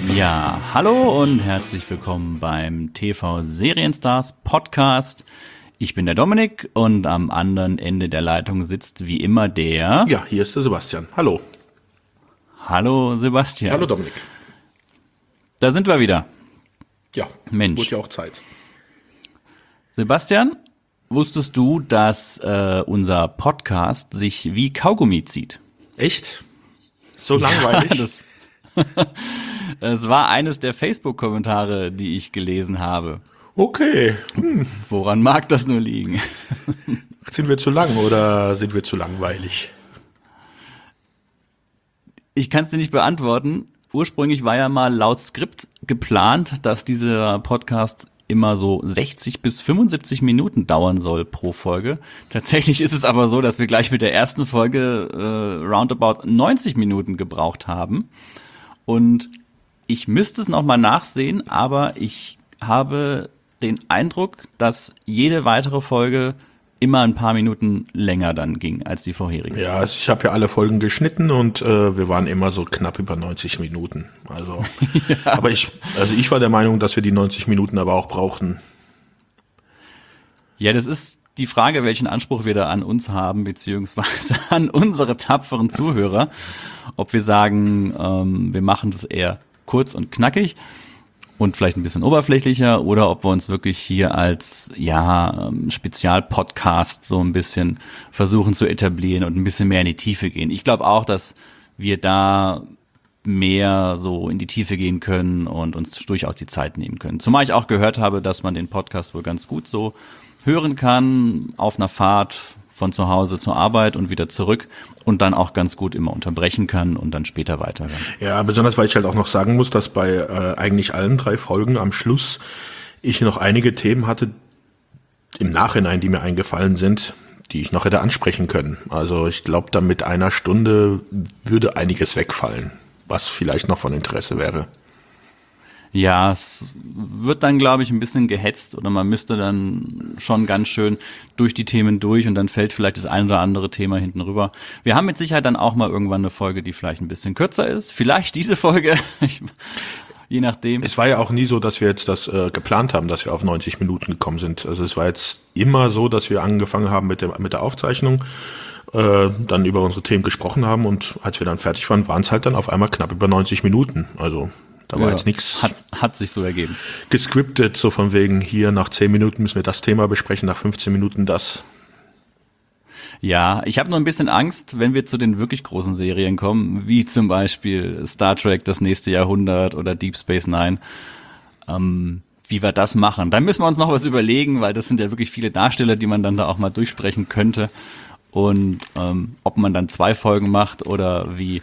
Ja, hallo und herzlich willkommen beim TV Serienstars Podcast. Ich bin der Dominik und am anderen Ende der Leitung sitzt wie immer der... Ja, hier ist der Sebastian. Hallo. Hallo Sebastian. Hallo Dominik. Da sind wir wieder. Ja, Mensch. wird ja auch Zeit. Sebastian, wusstest du, dass unser Podcast sich wie Kaugummi zieht? Echt? So langweilig? Ja, das war eines der Facebook-Kommentare, die ich gelesen habe. Okay. Woran mag das nur liegen? Sind wir zu lang oder sind wir zu langweilig? Ich kann es dir nicht beantworten. Ursprünglich war ja mal laut Skript geplant, dass dieser Podcast immer so 60 bis 75 Minuten dauern soll pro Folge. Tatsächlich ist es aber so, dass wir gleich mit der ersten Folge roundabout 90 Minuten gebraucht haben. Und ich müsste es nochmal nachsehen, aber ich habe den Eindruck, dass jede weitere Folge immer ein paar Minuten länger dann ging als die vorherige. Ja, ich habe ja alle Folgen geschnitten und wir waren immer so knapp über 90 Minuten. Also, ja. Aber ich war der Meinung, dass wir die 90 Minuten aber auch brauchten. Ja, das ist die Frage, welchen Anspruch wir da an uns haben, beziehungsweise an unsere tapferen Zuhörer. Ob wir sagen, wir machen das eher kurz und knackig und vielleicht ein bisschen oberflächlicher, oder ob wir uns wirklich hier als Spezialpodcast so ein bisschen versuchen zu etablieren und ein bisschen mehr in die Tiefe gehen. Ich glaube auch, dass wir da mehr so in die Tiefe gehen können und uns durchaus die Zeit nehmen können. Zumal ich auch gehört habe, dass man den Podcast wohl ganz gut so hören kann auf einer Fahrt von zu Hause zur Arbeit und wieder zurück und dann auch ganz gut immer unterbrechen kann und dann später weiterhören. Ja, besonders weil ich halt auch noch sagen muss, dass bei eigentlich allen 3 Folgen am Schluss ich noch einige Themen hatte im Nachhinein, die mir eingefallen sind, die ich noch hätte ansprechen können. Also ich glaube, dann mit einer Stunde würde einiges wegfallen, was vielleicht noch von Interesse wäre. Ja, es wird dann, glaube ich, ein bisschen gehetzt oder man müsste dann schon ganz schön durch die Themen durch und dann fällt vielleicht das ein oder andere Thema hinten rüber. Wir haben mit Sicherheit dann auch mal irgendwann eine Folge, die vielleicht ein bisschen kürzer ist. Vielleicht diese Folge, je nachdem. Es war ja auch nie so, dass wir jetzt das geplant haben, dass wir auf 90 Minuten gekommen sind. Also es war jetzt immer so, dass wir angefangen haben mit der Aufzeichnung, dann über unsere Themen gesprochen haben und als wir dann fertig waren, waren es halt dann auf einmal knapp über 90 Minuten. Also da war jetzt nichts. Hat sich so ergeben. Gescriptet, so von wegen, hier nach 10 Minuten müssen wir das Thema besprechen, nach 15 Minuten das. Ja, ich habe nur ein bisschen Angst, wenn wir zu den wirklich großen Serien kommen, wie zum Beispiel Star Trek, das nächste Jahrhundert oder Deep Space Nine, wie wir das machen. Da müssen wir uns noch was überlegen, weil das sind ja wirklich viele Darsteller, die man dann da auch mal durchsprechen könnte. Und ob man dann 2 Folgen macht oder wie,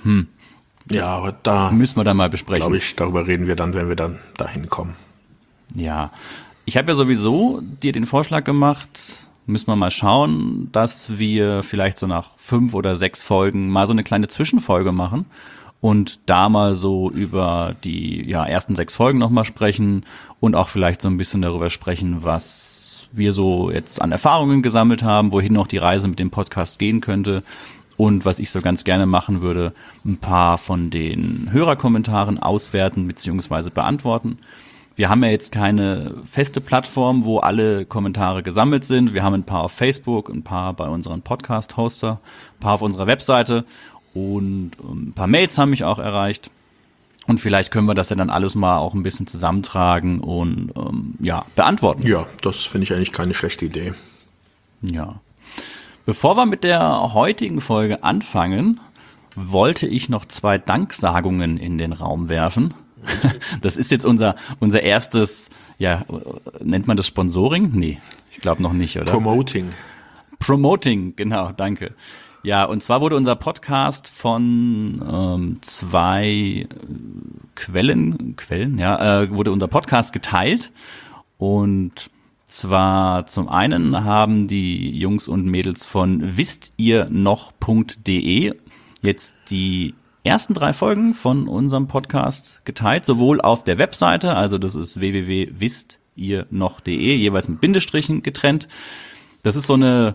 Ja, aber da müssen wir dann mal besprechen. Glaube ich, darüber reden wir dann, wenn wir dann dahin kommen. Ja, ich habe ja sowieso dir den Vorschlag gemacht, müssen wir mal schauen, dass wir vielleicht so nach 5 oder 6 Folgen mal so eine kleine Zwischenfolge machen und da mal so über die ersten 6 Folgen nochmal sprechen und auch vielleicht so ein bisschen darüber sprechen, was wir so jetzt an Erfahrungen gesammelt haben, wohin noch die Reise mit dem Podcast gehen könnte. Und was ich so ganz gerne machen würde, ein paar von den Hörerkommentaren auswerten bzw. beantworten. Wir haben ja jetzt keine feste Plattform, wo alle Kommentare gesammelt sind. Wir haben ein paar auf Facebook, ein paar bei unseren Podcast-Hoster, ein paar auf unserer Webseite und ein paar Mails haben mich auch erreicht. Und vielleicht können wir das ja dann alles mal auch ein bisschen zusammentragen und beantworten. Ja, das finde ich eigentlich keine schlechte Idee. Ja. Bevor wir mit der heutigen Folge anfangen, wollte ich noch 2 Danksagungen in den Raum werfen. Das ist jetzt unser erstes, nennt man das Sponsoring? Nee, ich glaube noch nicht, oder? Promoting, genau, danke. Ja, und zwar wurde unser Podcast von 2 Quellen, wurde unser Podcast geteilt und zwar zum einen haben die Jungs und Mädels von wisstihrsnoch.de jetzt die ersten 3 Folgen von unserem Podcast geteilt, sowohl auf der Webseite, also das ist www.wisstihrsnoch.de, jeweils mit Bindestrichen getrennt. Das ist so eine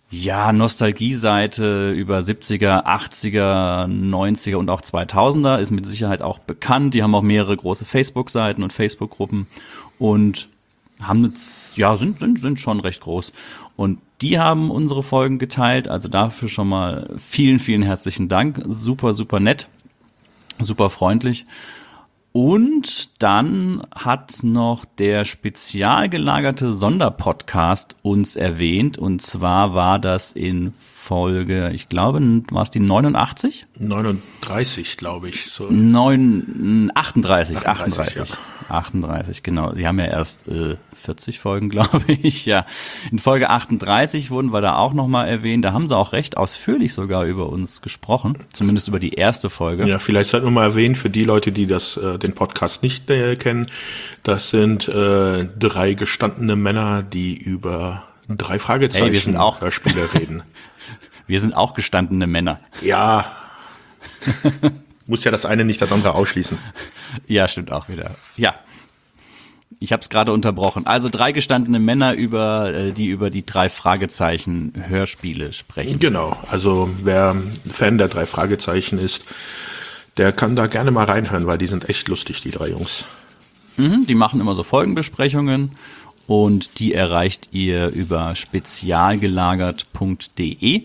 Ja, Nostalgie-Seite über 70er, 80er, 90er und auch 2000er ist mit Sicherheit auch bekannt. Die haben auch mehrere große Facebook-Seiten und Facebook-Gruppen und haben jetzt, ja, sind schon recht groß. Und die haben unsere Folgen geteilt, also dafür schon mal vielen, vielen herzlichen Dank. Super, super nett, super freundlich. Und dann hat noch der spezial gelagerte Sonderpodcast uns erwähnt. Und zwar war das in Folge, ich glaube, war es die 89? 39, glaube ich. So. 38, Ja. 38, genau. Die haben ja erst 40 Folgen, glaube ich. Ja, in Folge 38 wurden wir da auch nochmal erwähnt. Da haben sie auch recht ausführlich sogar über uns gesprochen, zumindest über die erste Folge. Ja, vielleicht sollten wir mal erwähnen, für die Leute, die den Podcast nicht kennen, das sind 3 gestandene Männer, die über 3 Fragezeichen Hey, wir sind auch Hörspiele reden. Wir sind auch gestandene Männer. Ja, muss ja das eine nicht das andere ausschließen. Ja, stimmt auch wieder. Ja, ich habe es gerade unterbrochen. Also 3 gestandene Männer, die über die 3 Fragezeichen Hörspiele sprechen. Genau, also wer Fan der 3 Fragezeichen ist, der kann da gerne mal reinhören, weil die sind echt lustig, die 3 Jungs. Die machen immer so Folgenbesprechungen und die erreicht ihr über spezialgelagert.de.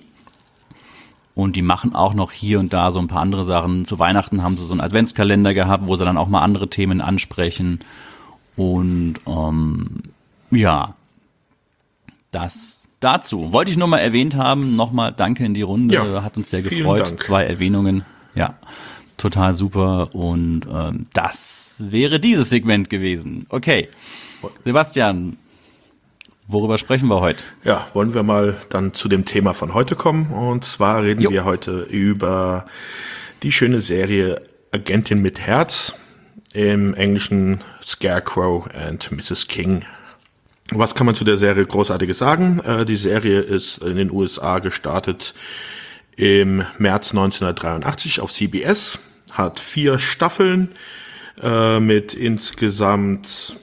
Und die machen auch noch hier und da so ein paar andere Sachen. Zu Weihnachten haben sie so einen Adventskalender gehabt, wo sie dann auch mal andere Themen ansprechen. Und ja, das dazu. Wollte ich nur mal erwähnt haben. Nochmal danke in die Runde. Ja, hat uns sehr vielen gefreut. Dank. 2 Erwähnungen. Ja, total super. Und das wäre dieses Segment gewesen. Okay, Sebastian, worüber sprechen wir heute? Ja, wollen wir mal dann zu dem Thema von heute kommen. Und zwar reden wir heute über die schöne Serie Agentin mit Herz, im Englischen Scarecrow and Mrs. King. Was kann man zu der Serie Großartiges sagen? Die Serie ist in den USA gestartet im März 1983 auf CBS, hat 4 Staffeln mit insgesamt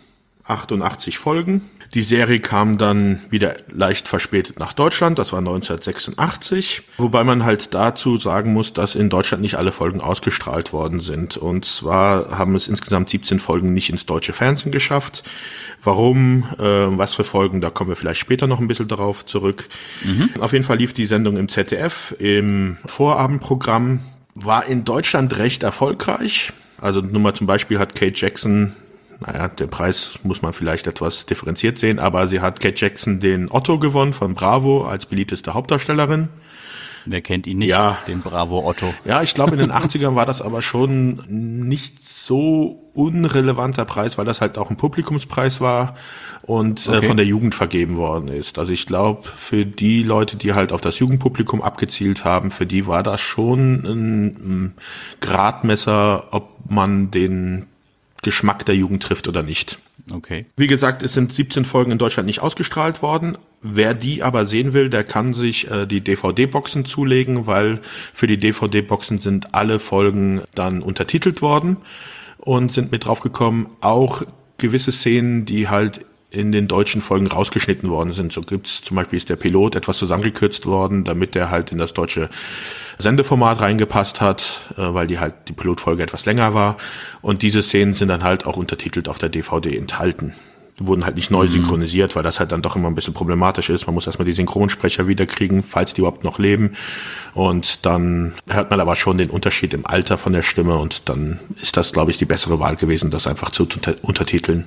88 Folgen. Die Serie kam dann wieder leicht verspätet nach Deutschland, das war 1986, wobei man halt dazu sagen muss, dass in Deutschland nicht alle Folgen ausgestrahlt worden sind. Und zwar haben es insgesamt 17 Folgen nicht ins deutsche Fernsehen geschafft. Warum, was für Folgen, da kommen wir vielleicht später noch ein bisschen darauf zurück. Auf jeden Fall lief die Sendung im ZDF, im Vorabendprogramm, war in Deutschland recht erfolgreich. Also nur mal zum Beispiel hat Kate Jackson, naja, den Preis muss man vielleicht etwas differenziert sehen, aber sie hat Kate Jackson den Otto gewonnen von Bravo als beliebteste Hauptdarstellerin. Wer kennt ihn nicht, Ja. den Bravo Otto? Ja, ich glaube in den 80ern war das aber schon nicht so unrelevanter Preis, weil das halt auch ein Publikumspreis war und von der Jugend vergeben worden ist. Also ich glaube, für die Leute, die halt auf das Jugendpublikum abgezielt haben, für die war das schon ein Gradmesser, ob man den Geschmack der Jugend trifft oder nicht. Okay. Wie gesagt, es sind 17 Folgen in Deutschland nicht ausgestrahlt worden. Wer die aber sehen will, der kann sich die DVD-Boxen zulegen, weil für die DVD-Boxen sind alle Folgen dann untertitelt worden und sind mit draufgekommen, auch gewisse Szenen, die halt in den deutschen Folgen rausgeschnitten worden sind. So gibt's zum Beispiel, ist der Pilot etwas zusammengekürzt worden, damit der halt in das deutsche Sendeformat reingepasst hat, weil die Pilotfolge etwas länger war. Und diese Szenen sind dann halt auch untertitelt auf der DVD enthalten. Die wurden halt nicht neu synchronisiert, weil das halt dann doch immer ein bisschen problematisch ist. Man muss erstmal die Synchronsprecher wiederkriegen, falls die überhaupt noch leben. Und dann hört man aber schon den Unterschied im Alter von der Stimme und dann ist das, glaube ich, die bessere Wahl gewesen, das einfach zu untertiteln.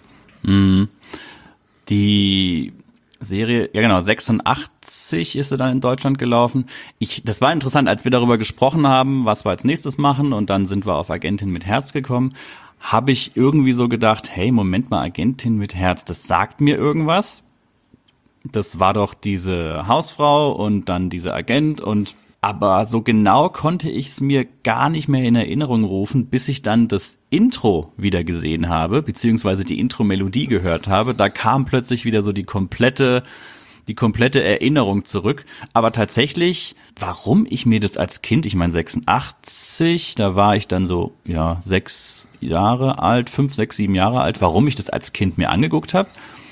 Die Serie, ja genau, 86 ist sie dann in Deutschland gelaufen. Das war interessant, als wir darüber gesprochen haben, was wir als nächstes machen und dann sind wir auf Agentin mit Herz gekommen, habe ich irgendwie so gedacht, hey, Moment mal, Agentin mit Herz, das sagt mir irgendwas. Das war doch diese Hausfrau und dann dieser Agent aber so genau konnte ich es mir gar nicht mehr in Erinnerung rufen, bis ich dann das Intro wieder gesehen habe, beziehungsweise die Intro-Melodie gehört habe. Da kam plötzlich wieder so die komplette Erinnerung zurück. Aber tatsächlich, warum ich mir das als Kind, ich meine 86, da war ich dann so, 6 Jahre alt, 5, 6, 7 Jahre alt, warum ich das als Kind mir angeguckt habe,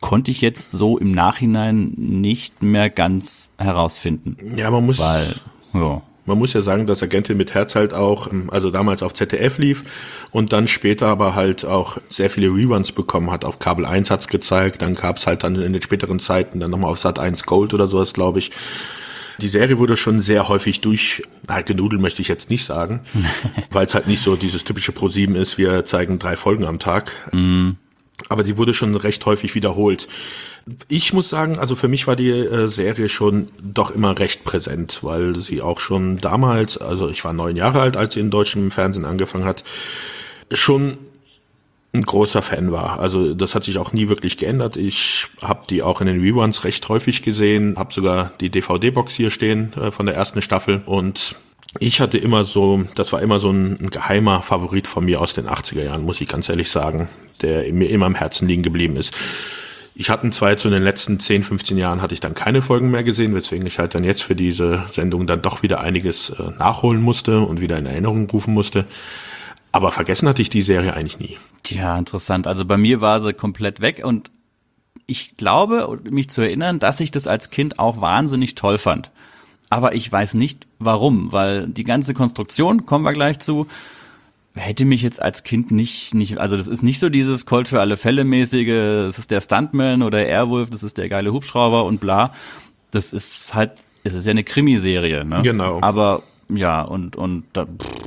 konnte ich jetzt so im Nachhinein nicht mehr ganz herausfinden. Ja, man muss ja sagen, dass Agentin mit Herz halt auch, also damals auf ZDF lief und dann später aber halt auch sehr viele Reruns bekommen hat. Auf Kabel 1 hat's gezeigt, dann gab's halt dann in den späteren Zeiten dann nochmal auf Sat 1 Gold oder sowas, glaube ich. Die Serie wurde schon sehr häufig genudelt möchte ich jetzt nicht sagen, weil es halt nicht so dieses typische Pro7 ist, wir zeigen 3 Folgen am Tag. Aber die wurde schon recht häufig wiederholt. Ich muss sagen, also für mich war die Serie schon doch immer recht präsent, weil sie auch schon damals, also ich war 9 Jahre alt, als sie in deutschem Fernsehen angefangen hat, schon ein großer Fan war. Also das hat sich auch nie wirklich geändert. Ich habe die auch in den Reruns recht häufig gesehen, habe sogar die DVD-Box hier stehen von der ersten Staffel und ich hatte immer so, das war immer so ein geheimer Favorit von mir aus den 80er Jahren, muss ich ganz ehrlich sagen, der mir immer am Herzen liegen geblieben ist. Ich hatte zwar jetzt in den letzten 10, 15 Jahren hatte ich dann keine Folgen mehr gesehen, weswegen ich halt dann jetzt für diese Sendung dann doch wieder einiges nachholen musste und wieder in Erinnerung rufen musste. Aber vergessen hatte ich die Serie eigentlich nie. Tja, interessant. Also bei mir war sie komplett weg und ich glaube, mich zu erinnern, dass ich das als Kind auch wahnsinnig toll fand. Aber ich weiß nicht warum, weil die ganze Konstruktion, kommen wir gleich zu, hätte mich jetzt als Kind nicht, also das ist nicht so dieses Colt für alle Fälle mäßige, das ist der Stuntman oder Airwolf, das ist der geile Hubschrauber und bla. Das ist halt, es ist ja eine Krimiserie, ne? Genau. Aber ja, und da,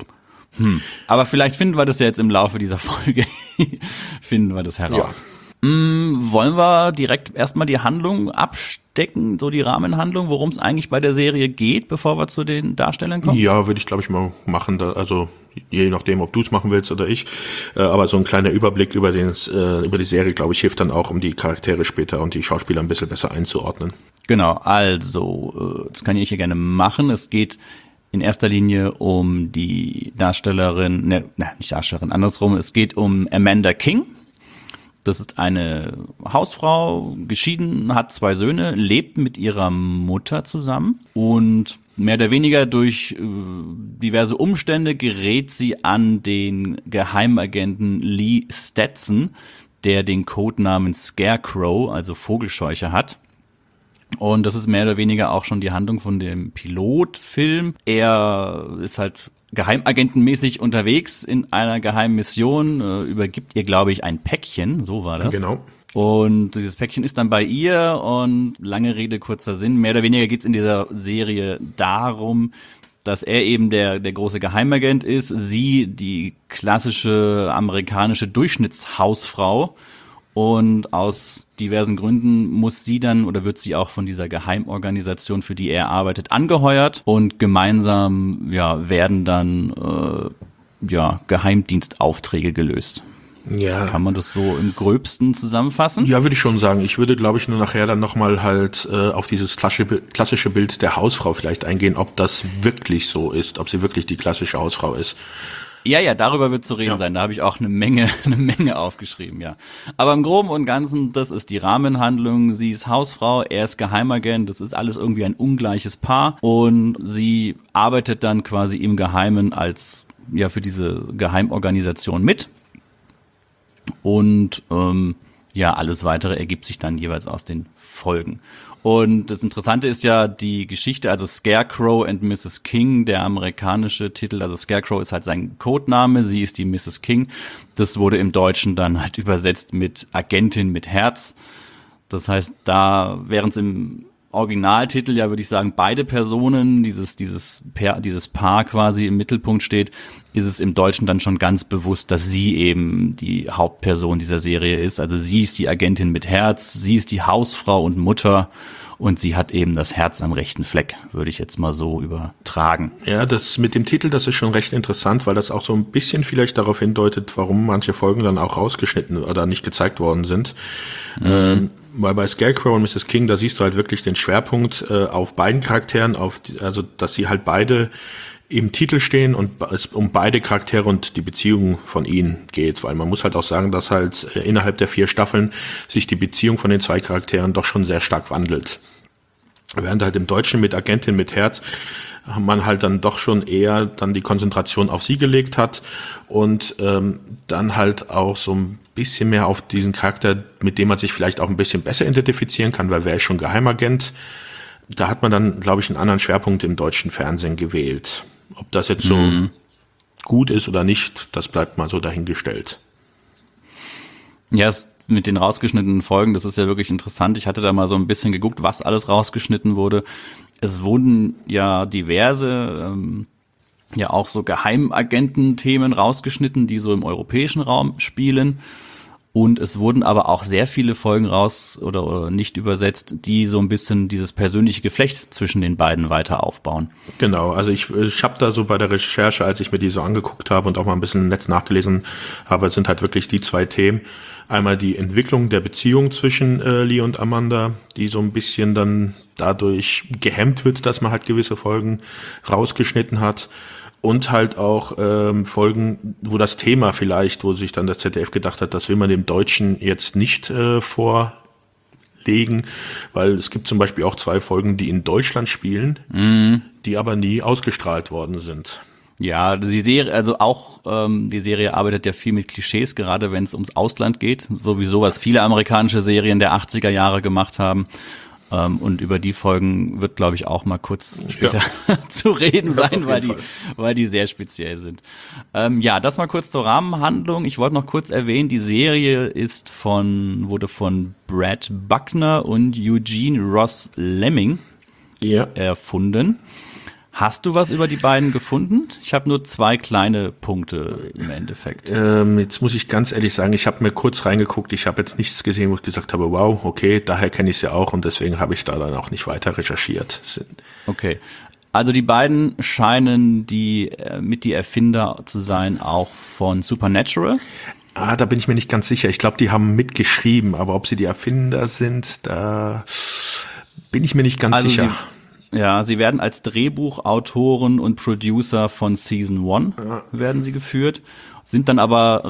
aber vielleicht finden wir das ja jetzt im Laufe dieser Folge, finden wir das heraus. Ja. Wollen wir direkt erstmal die Handlung abstecken, so die Rahmenhandlung, worum es eigentlich bei der Serie geht, bevor wir zu den Darstellern kommen? Ja, würde ich glaube ich mal machen, also je nachdem, ob du es machen willst oder ich, aber so ein kleiner Überblick über die Serie, glaube ich, hilft dann auch, um die Charaktere später und die Schauspieler ein bisschen besser einzuordnen. Genau, also, das kann ich hier gerne machen. Es geht in erster Linie um die Darstellerin, nicht Darstellerin, andersrum, es geht um Amanda King. Das ist eine Hausfrau, geschieden, hat 2 Söhne, lebt mit ihrer Mutter zusammen und mehr oder weniger durch diverse Umstände gerät sie an den Geheimagenten Lee Stetson, der den Codenamen Scarecrow, also Vogelscheuche, hat. Und das ist mehr oder weniger auch schon die Handlung von dem Pilotfilm. Er ist halt geheimagentenmäßig unterwegs in einer geheimen Mission, übergibt ihr, glaube ich, ein Päckchen, so war das. Genau. Und dieses Päckchen ist dann bei ihr und lange Rede, kurzer Sinn, mehr oder weniger geht's in dieser Serie darum, dass er eben der große Geheimagent ist, sie die klassische amerikanische Durchschnittshausfrau. Und aus diversen Gründen muss sie dann oder wird sie auch von dieser Geheimorganisation, für die er arbeitet, angeheuert und gemeinsam werden dann Geheimdienstaufträge gelöst. Ja. Kann man das so im Gröbsten zusammenfassen? Ja, würde ich schon sagen. Ich würde, glaube ich, nur nachher dann nochmal halt auf dieses klassische Bild der Hausfrau vielleicht eingehen, ob das wirklich so ist, ob sie wirklich die klassische Hausfrau ist. Ja, darüber wird zu reden sein. Da habe ich auch eine Menge aufgeschrieben, ja. Aber im Groben und Ganzen, das ist die Rahmenhandlung. Sie ist Hausfrau, er ist Geheimagent. Das ist alles irgendwie ein ungleiches Paar. Und sie arbeitet dann quasi im Geheimen als, für diese Geheimorganisation mit. Und, alles Weitere ergibt sich dann jeweils aus den Folgen. Und das Interessante ist ja die Geschichte, also Scarecrow and Mrs. King, der amerikanische Titel, also Scarecrow ist halt sein Codename, sie ist die Mrs. King. Das wurde im Deutschen dann halt übersetzt mit Agentin mit Herz. Das heißt, da, während es im Originaltitel würde ich sagen, beide Personen, dieses Paar quasi im Mittelpunkt steht, ist es im Deutschen dann schon ganz bewusst, dass sie eben die Hauptperson dieser Serie ist. Also sie ist die Agentin mit Herz, sie ist die Hausfrau und Mutter und sie hat eben das Herz am rechten Fleck, würde ich jetzt mal so übertragen. Ja, das mit dem Titel, das ist schon recht interessant, weil das auch so ein bisschen vielleicht darauf hindeutet, warum manche Folgen dann auch rausgeschnitten oder nicht gezeigt worden sind. Weil bei Scarecrow und Mrs. King, da siehst du halt wirklich den Schwerpunkt auf beiden Charakteren, also dass sie halt beide im Titel stehen und es um beide Charaktere und die Beziehung von ihnen geht, weil man muss halt auch sagen, dass halt innerhalb der 4 Staffeln sich die Beziehung von den 2 Charakteren doch schon sehr stark wandelt. Während halt im Deutschen mit Agentin mit Herz man halt dann doch schon eher dann die Konzentration auf sie gelegt hat und dann halt auch so ein bisschen mehr auf diesen Charakter, mit dem man sich vielleicht auch ein bisschen besser identifizieren kann, weil wer ist schon Geheimagent? Da hat man dann, glaube ich, einen anderen Schwerpunkt im deutschen Fernsehen gewählt. Ob das jetzt so gut ist oder nicht, das bleibt mal so dahingestellt. Ja, mit den rausgeschnittenen Folgen, das ist ja wirklich interessant. Ich hatte da mal so ein bisschen geguckt, was alles rausgeschnitten wurde. Es wurden ja diverse, ja auch so Geheimagententhemen rausgeschnitten, die so im europäischen Raum spielen. Und es wurden aber auch sehr viele Folgen raus oder nicht übersetzt, die so ein bisschen dieses persönliche Geflecht zwischen den beiden weiter aufbauen. Genau, also ich habe da so bei der Recherche, als ich mir die so angeguckt habe und auch mal ein bisschen im Netz nachgelesen habe, sind halt wirklich die zwei Themen. Einmal die Entwicklung der Beziehung zwischen Lee und Amanda, die so ein bisschen dann dadurch gehemmt wird, dass man halt gewisse Folgen rausgeschnitten hat. Und halt auch Folgen, wo das Thema vielleicht, wo sich dann das ZDF gedacht hat, das will man dem Deutschen jetzt nicht vorlegen, weil es gibt zum Beispiel auch 2 Folgen, die in Deutschland spielen, die aber nie ausgestrahlt worden sind. Ja, die Serie, also auch die Serie arbeitet ja viel mit Klischees, gerade wenn es ums Ausland geht, sowieso was viele amerikanische Serien der 80er Jahre gemacht haben. Und über die Folgen wird, glaube ich, auch mal kurz später zu reden sein, weil die sehr speziell sind. Ja, das mal kurz zur Rahmenhandlung. Ich wollte noch kurz erwähnen, die Serie wurde von Brad Buckner und Eugene Ross Lemming erfunden. Hast du was über die beiden gefunden? Ich habe nur 2 kleine Punkte im Endeffekt. Jetzt muss ich ganz ehrlich sagen, ich habe mir kurz reingeguckt, ich habe jetzt nichts gesehen, wo ich gesagt habe, wow, okay, daher kenne ich es ja auch und deswegen habe ich da dann auch nicht weiter recherchiert. Okay, also die beiden scheinen mit die Erfinder zu sein, auch von Supernatural. Da bin ich mir nicht ganz sicher. Ich glaube, die haben mitgeschrieben, aber ob sie die Erfinder sind, da bin ich mir nicht ganz sicher. Sie werden als Drehbuchautoren und Producer von Season 1 werden sie geführt, sind dann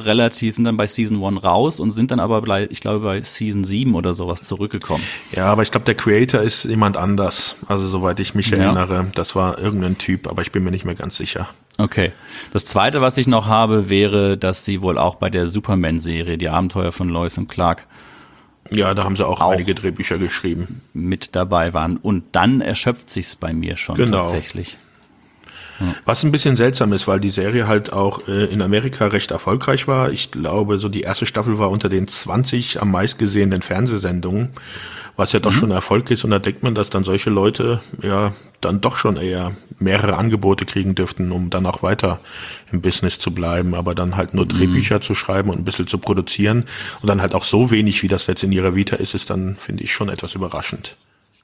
bei Season 1 raus und sind dann aber, ich glaube, bei Season 7 oder sowas zurückgekommen. Ja, aber ich glaube, der Creator ist jemand anders. Also soweit ich mich erinnere, das war irgendein Typ, aber ich bin mir nicht mehr ganz sicher. Okay. Das Zweite, was ich noch habe, wäre, dass sie wohl auch bei der Superman-Serie, die Abenteuer von Lois und Clark, ja, da haben sie auch einige Drehbücher geschrieben. Mit dabei waren. Und dann erschöpft sich's bei mir schon tatsächlich. Ja. Was ein bisschen seltsam ist, weil die Serie halt auch in Amerika recht erfolgreich war. Ich glaube, so die erste Staffel war unter den 20 am meistgesehenen Fernsehsendungen, was ja doch schon ein Erfolg ist. Und da denkt man, dass dann solche Leute ja dann doch schon eher mehrere Angebote kriegen dürften, um dann auch weiter im Business zu bleiben. Aber dann halt nur Drehbücher zu schreiben und ein bisschen zu produzieren und dann halt auch so wenig, wie das jetzt in ihrer Vita ist dann, finde ich, schon etwas überraschend.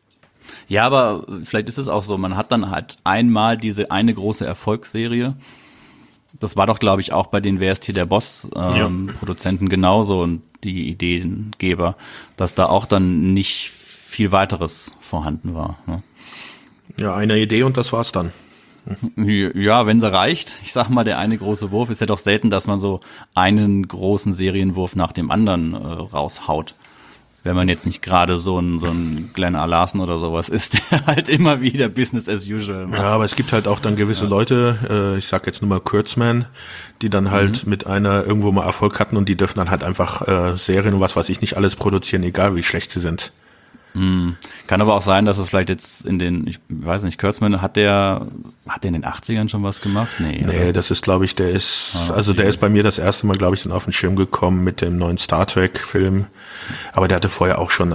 Ja, aber vielleicht ist es auch so, man hat dann halt einmal diese eine große Erfolgsserie. Das war doch, glaube ich, auch bei den Wer ist hier der Boss Produzenten genauso und die Ideengeber, dass da auch dann nicht viel weiteres vorhanden war. Ne? Ja, eine Idee und das war's dann. Ja, wenn sie reicht. Ich sag mal, der eine große Wurf ist ja doch selten, dass man so einen großen Serienwurf nach dem anderen raushaut. Wenn man jetzt nicht gerade so ein Glenn A. Larson oder sowas ist, der halt immer wieder Business as usual macht. Ja, aber es gibt halt auch dann gewisse Leute, ich sag jetzt nur mal Kurtzman, die dann halt mit einer irgendwo mal Erfolg hatten und die dürfen dann halt einfach Serien und was weiß ich nicht alles produzieren, egal wie schlecht sie sind. Kann aber auch sein, dass es vielleicht jetzt ich weiß nicht, Kurtzman, hat der in den 80ern schon was gemacht? Nee, das ist, glaube ich, der ist bei mir das erste Mal, glaube ich, dann auf den Schirm gekommen mit dem neuen Star Trek Film. Aber der hatte vorher auch schon,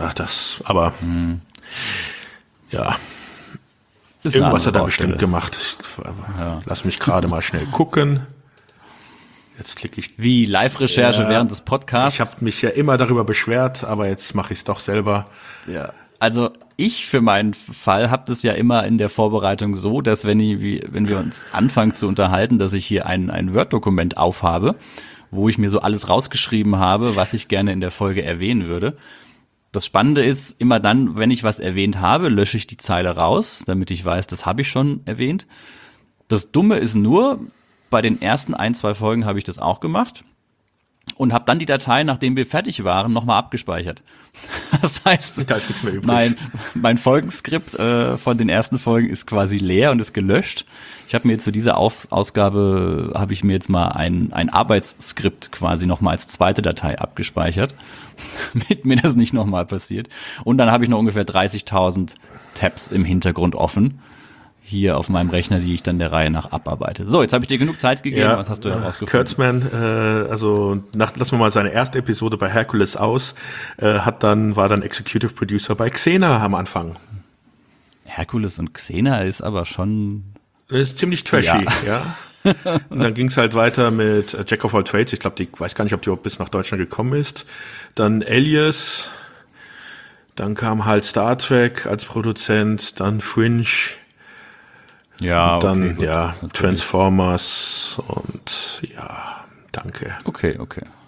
ja. Irgendwas hat er bestimmt gemacht. Lass mich gerade mal schnell gucken. Jetzt klicke ich. Wie Live-Recherche während des Podcasts. Ich habe mich ja immer darüber beschwert, aber jetzt mache ich es doch selber. Ja, also ich für meinen Fall habe das ja immer in der Vorbereitung so, dass wenn wir uns anfangen zu unterhalten, dass ich hier ein Word-Dokument aufhabe, wo ich mir so alles rausgeschrieben habe, was ich gerne in der Folge erwähnen würde. Das Spannende ist, immer dann, wenn ich was erwähnt habe, lösche ich die Zeile raus, damit ich weiß, das habe ich schon erwähnt. Das Dumme ist nur, bei den ersten 1-2 Folgen habe ich das auch gemacht. und habe dann die Datei, nachdem wir fertig waren, nochmal abgespeichert. Das heißt, da ist nichts mehr übrig. Mein Folgenskript von den ersten Folgen ist quasi leer und ist gelöscht. Ich habe mir jetzt für diese Ausgabe, habe ich mir jetzt mal ein Arbeitsskript quasi nochmal als zweite Datei abgespeichert, damit mir das nicht nochmal passiert. Und dann habe ich noch ungefähr 30.000 Tabs im Hintergrund offen, hier auf meinem Rechner, die ich dann der Reihe nach abarbeite. So, jetzt habe ich dir genug Zeit gegeben. Ja, was hast du herausgefunden? Kurtzman, lassen wir mal seine erste Episode bei Hercules aus, war dann Executive Producer bei Xena am Anfang. Hercules und Xena ist aber schon... Das ist ziemlich trashy, ja. Und dann ging es halt weiter mit Jack of All Trades. Ich glaube, ich weiß gar nicht, ob die überhaupt bis nach Deutschland gekommen ist. Dann Alias. Dann kam halt Star Trek als Produzent. Dann Fringe. Ja, und dann, okay, ja, Transformers und ja, danke. Okay,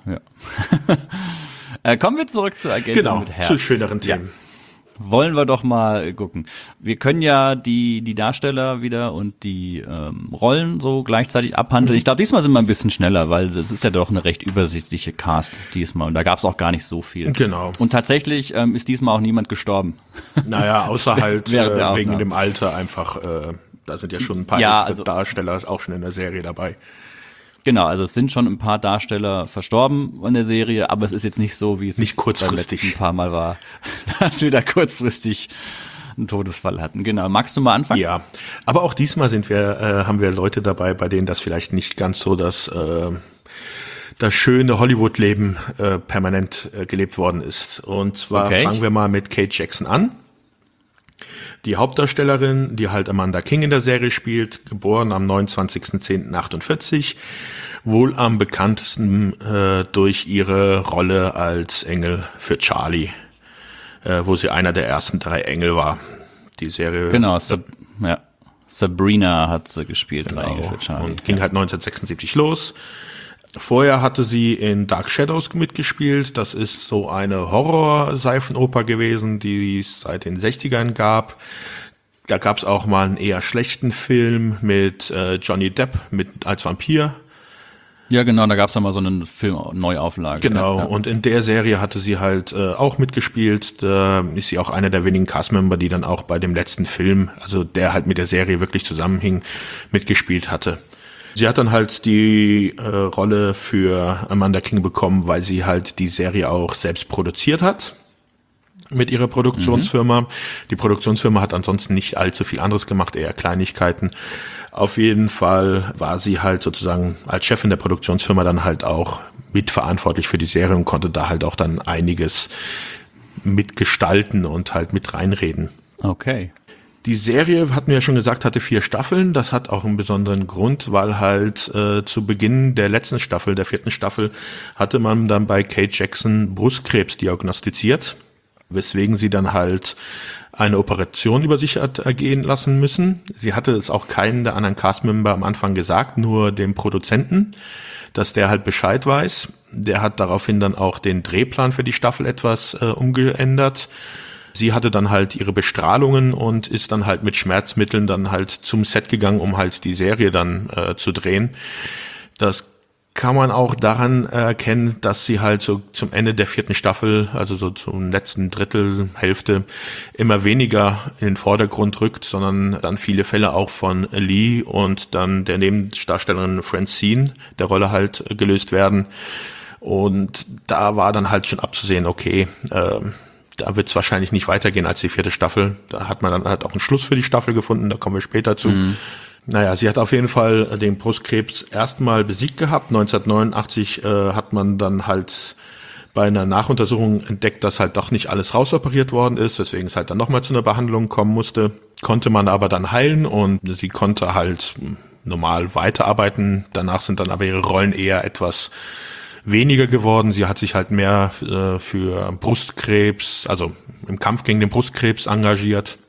ja. Kommen wir zurück zu Agenten mit Herz. Zu schöneren Themen. Ja. Wollen wir doch mal gucken. Wir können ja die Darsteller wieder und die Rollen so gleichzeitig abhandeln. Ich glaube, diesmal sind wir ein bisschen schneller, weil es ist ja doch eine recht übersichtliche Cast diesmal und da gab es auch gar nicht so viel. Genau. Und tatsächlich ist diesmal auch niemand gestorben. Naja, außer halt wegen dem Alter einfach... Da sind ja schon ein paar Darsteller auch schon in der Serie dabei. Genau, also es sind schon ein paar Darsteller verstorben in der Serie, aber es ist jetzt nicht so, wie es nicht kurzfristig beim letzten paar Mal war, dass wir da kurzfristig einen Todesfall hatten. Genau, magst du mal anfangen? Ja, aber auch diesmal haben wir Leute dabei, bei denen das vielleicht nicht ganz so das schöne Hollywood-Leben permanent gelebt worden ist. Und zwar fangen wir mal mit Kate Jackson an. Die Hauptdarstellerin, die halt Amanda King in der Serie spielt, geboren am 29.10.48, wohl am bekanntesten durch ihre Rolle als Engel für Charlie, wo sie einer der ersten 3 Engel war. Die Serie... Genau, Sabrina hat sie gespielt, genau, 3 Engel für Charlie. Und ging halt 1976 los. Vorher hatte sie in Dark Shadows mitgespielt. Das ist so eine Horror-Seifenoper gewesen, die es seit den 60ern gab. Da gab es auch mal einen eher schlechten Film mit Johnny Depp als Vampir. Ja, genau, da gab es ja mal so eine Film-Neuauflage. Genau, ja. Und in der Serie hatte sie halt auch mitgespielt. Da ist sie auch einer der wenigen Castmember, die dann auch bei dem letzten Film, also der halt mit der Serie wirklich zusammenhing, mitgespielt hatte. Sie hat dann halt die Rolle für Amanda King bekommen, weil sie halt die Serie auch selbst produziert hat mit ihrer Produktionsfirma. Die Produktionsfirma hat ansonsten nicht allzu viel anderes gemacht, eher Kleinigkeiten. Auf jeden Fall war sie halt sozusagen als Chefin der Produktionsfirma dann halt auch mitverantwortlich für die Serie und konnte da halt auch dann einiges mitgestalten und halt mit reinreden. Okay. Die Serie, hatten wir ja schon gesagt, hatte 4 Staffeln. Das hat auch einen besonderen Grund, weil halt zu Beginn der letzten Staffel, der 4. Staffel, hatte man dann bei Kate Jackson Brustkrebs diagnostiziert, weswegen sie dann halt eine Operation über sich hat ergehen lassen müssen. Sie hatte es auch keinen der anderen Castmember am Anfang gesagt, nur dem Produzenten, dass der halt Bescheid weiß. Der hat daraufhin dann auch den Drehplan für die Staffel etwas umgeändert. Sie hatte dann halt ihre Bestrahlungen und ist dann halt mit Schmerzmitteln dann halt zum Set gegangen, um halt die Serie dann zu drehen. Das kann man auch daran erkennen, dass sie halt so zum Ende der 4. Staffel, also so zum letzten Drittel, Hälfte, immer weniger in den Vordergrund rückt, sondern dann viele Fälle auch von Lee und dann der Nebendarstellerin Francine der Rolle halt gelöst werden. Und da war dann halt schon abzusehen, okay, da wird es wahrscheinlich nicht weitergehen als die 4. Staffel. Da hat man dann halt auch einen Schluss für die Staffel gefunden, da kommen wir später zu. Naja, sie hat auf jeden Fall den Brustkrebs erstmal besiegt gehabt. 1989 hat man dann halt bei einer Nachuntersuchung entdeckt, dass halt doch nicht alles rausoperiert worden ist, weswegen es halt dann nochmal zu einer Behandlung kommen musste. Konnte man aber dann heilen und sie konnte halt normal weiterarbeiten. Danach sind dann aber ihre Rollen eher etwas weniger geworden. Sie hat sich halt mehr für Brustkrebs, also im Kampf gegen den Brustkrebs engagiert.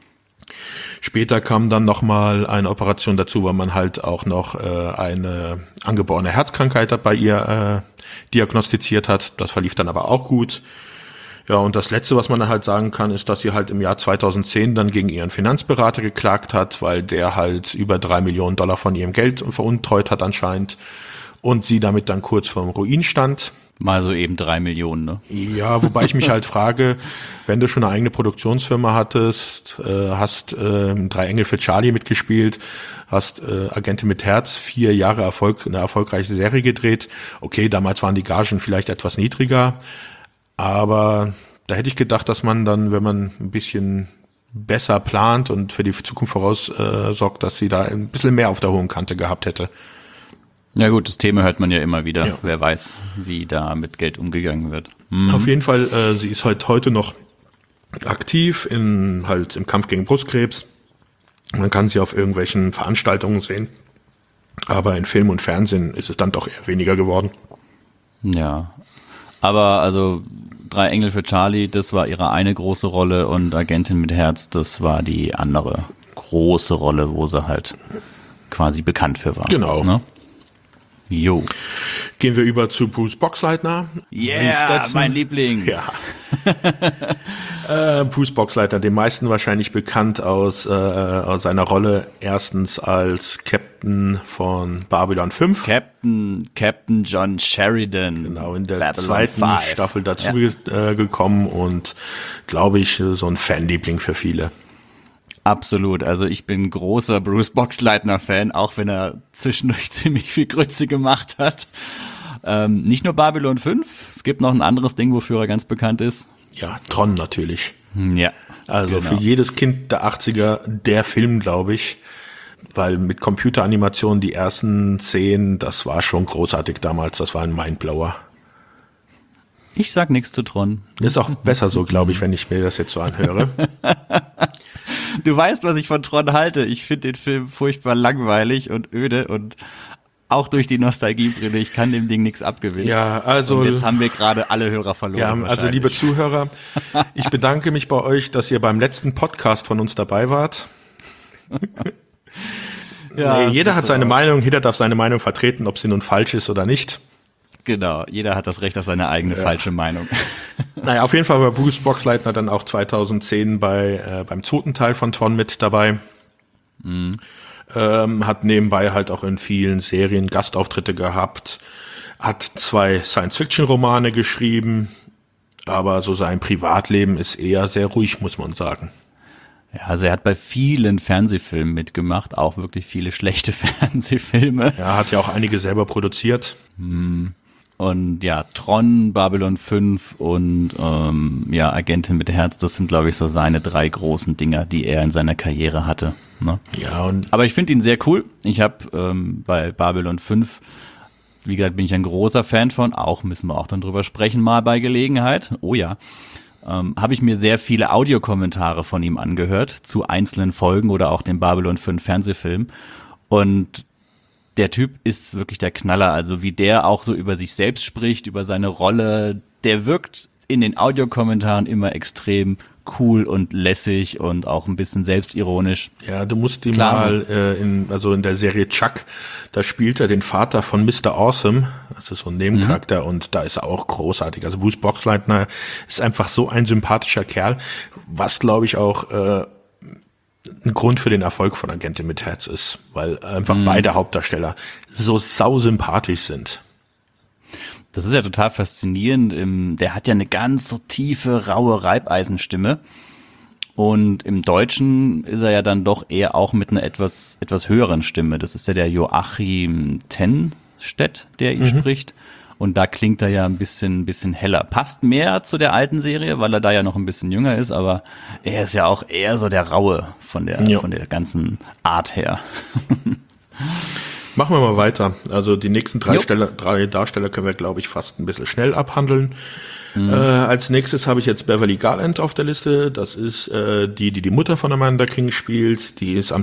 Später kam dann nochmal eine Operation dazu, weil man halt auch noch eine angeborene Herzkrankheit bei ihr diagnostiziert hat. Das verlief dann aber auch gut. Ja, und das Letzte, was man dann halt sagen kann, ist, dass sie halt im Jahr 2010 dann gegen ihren Finanzberater geklagt hat, weil der halt über $3 Millionen von ihrem Geld veruntreut hat anscheinend. und sie damit dann kurz vorm Ruin stand. Mal so eben 3 Millionen, ne? Ja, wobei ich mich halt frage, wenn du schon eine eigene Produktionsfirma hattest, hast Drei Engel für Charlie mitgespielt, hast Agentin mit Herz, 4 Jahre eine erfolgreiche Serie gedreht. Okay, damals waren die Gagen vielleicht etwas niedriger, aber da hätte ich gedacht, dass man dann, wenn man ein bisschen besser plant und für die Zukunft voraussorgt, dass sie da ein bisschen mehr auf der hohen Kante gehabt hätte. Ja gut, das Thema hört man ja immer wieder. Ja. Wer weiß, wie da mit Geld umgegangen wird. Auf jeden Fall, sie ist halt heute noch aktiv im Kampf gegen Brustkrebs. Man kann sie auf irgendwelchen Veranstaltungen sehen. Aber in Film und Fernsehen ist es dann doch eher weniger geworden. Ja, aber also Drei Engel für Charlie, das war ihre eine große Rolle und Agentin mit Herz, das war die andere große Rolle, wo sie halt quasi bekannt für war. Genau. Ne? Jo. Gehen wir über zu Bruce Boxleitner. Yeah, mein Liebling. Ja. Bruce Boxleitner, den meisten wahrscheinlich bekannt aus seiner Rolle erstens als Captain von Babylon 5. Captain John Sheridan. Genau, in der Babylon zweiten 5. Staffel dazu gekommen und glaube ich so ein Fanliebling für viele. Absolut, also ich bin großer Bruce Boxleitner-Fan, auch wenn er zwischendurch ziemlich viel Grütze gemacht hat. Nicht nur Babylon 5, es gibt noch ein anderes Ding, wofür er ganz bekannt ist. Ja, Tron natürlich. Ja. Also genau. Für jedes Kind der 80er der Film, glaube ich, weil mit Computeranimationen die ersten 10, das war schon großartig damals, das war ein Mindblower. Ich sag nichts zu Tron. Ist auch besser so, glaube ich, wenn ich mir das jetzt so anhöre. Du weißt, was ich von Tron halte. Ich finde den Film furchtbar langweilig und öde und auch durch die Nostalgiebrille. Ich kann dem Ding nichts abgewinnen. Ja, also. Und jetzt haben wir gerade alle Hörer verloren. Ja, also liebe Zuhörer, ich bedanke mich bei euch, dass ihr beim letzten Podcast von uns dabei wart. Ja, nee, jeder hat seine Meinung, jeder darf seine Meinung vertreten, ob sie nun falsch ist oder nicht. Genau, jeder hat das Recht auf seine eigene falsche Meinung. Naja, auf jeden Fall war Bruce Boxleitner dann auch 2010 beim zweiten Teil von Tron mit dabei. Mhm. Hat nebenbei halt auch in vielen Serien Gastauftritte gehabt, hat 2 Science-Fiction-Romane geschrieben, aber so sein Privatleben ist eher sehr ruhig, muss man sagen. Ja, also er hat bei vielen Fernsehfilmen mitgemacht, auch wirklich viele schlechte Fernsehfilme. Er hat ja auch einige selber produziert. Und ja, Tron, Babylon 5 und Agentin mit Herz, das sind, glaube ich, so seine 3 großen Dinger, die er in seiner Karriere hatte. Ne? Ja, aber ich finde ihn sehr cool. Ich habe bei Babylon 5, wie gesagt, bin ich ein großer Fan von, müssen wir auch dann drüber sprechen, mal bei Gelegenheit. Oh ja. Habe ich mir sehr viele Audiokommentare von ihm angehört zu einzelnen Folgen oder auch dem Babylon 5 Fernsehfilm. Und der Typ ist wirklich der Knaller, also wie der auch so über sich selbst spricht, über seine Rolle, der wirkt in den Audiokommentaren immer extrem cool und lässig und auch ein bisschen selbstironisch. Ja, du musst ihn mal in der Serie Chuck, da spielt er den Vater von Mr. Awesome, das ist so ein Nebencharakter und da ist er auch großartig. Also Bruce Boxleitner ist einfach so ein sympathischer Kerl, was glaube ich auch ein Grund für den Erfolg von Agentin mit Herz ist, weil einfach beide Hauptdarsteller so sausympathisch sind. Das ist ja total faszinierend. Der hat ja eine ganz so tiefe, raue Reibeisenstimme. Und im Deutschen ist er ja dann doch eher auch mit einer etwas höheren Stimme. Das ist ja der Joachim Tennstedt, der ihn spricht. Und da klingt er ja ein bisschen heller. Passt mehr zu der alten Serie, weil er da ja noch ein bisschen jünger ist, aber er ist ja auch eher so der Raue von der ganzen Art her. Machen wir mal weiter. Also die nächsten 3 Darsteller können wir, glaube ich, fast ein bisschen schnell abhandeln. Als nächstes habe ich jetzt Beverly Garland auf der Liste. Das ist die Mutter von Amanda King spielt. Die ist am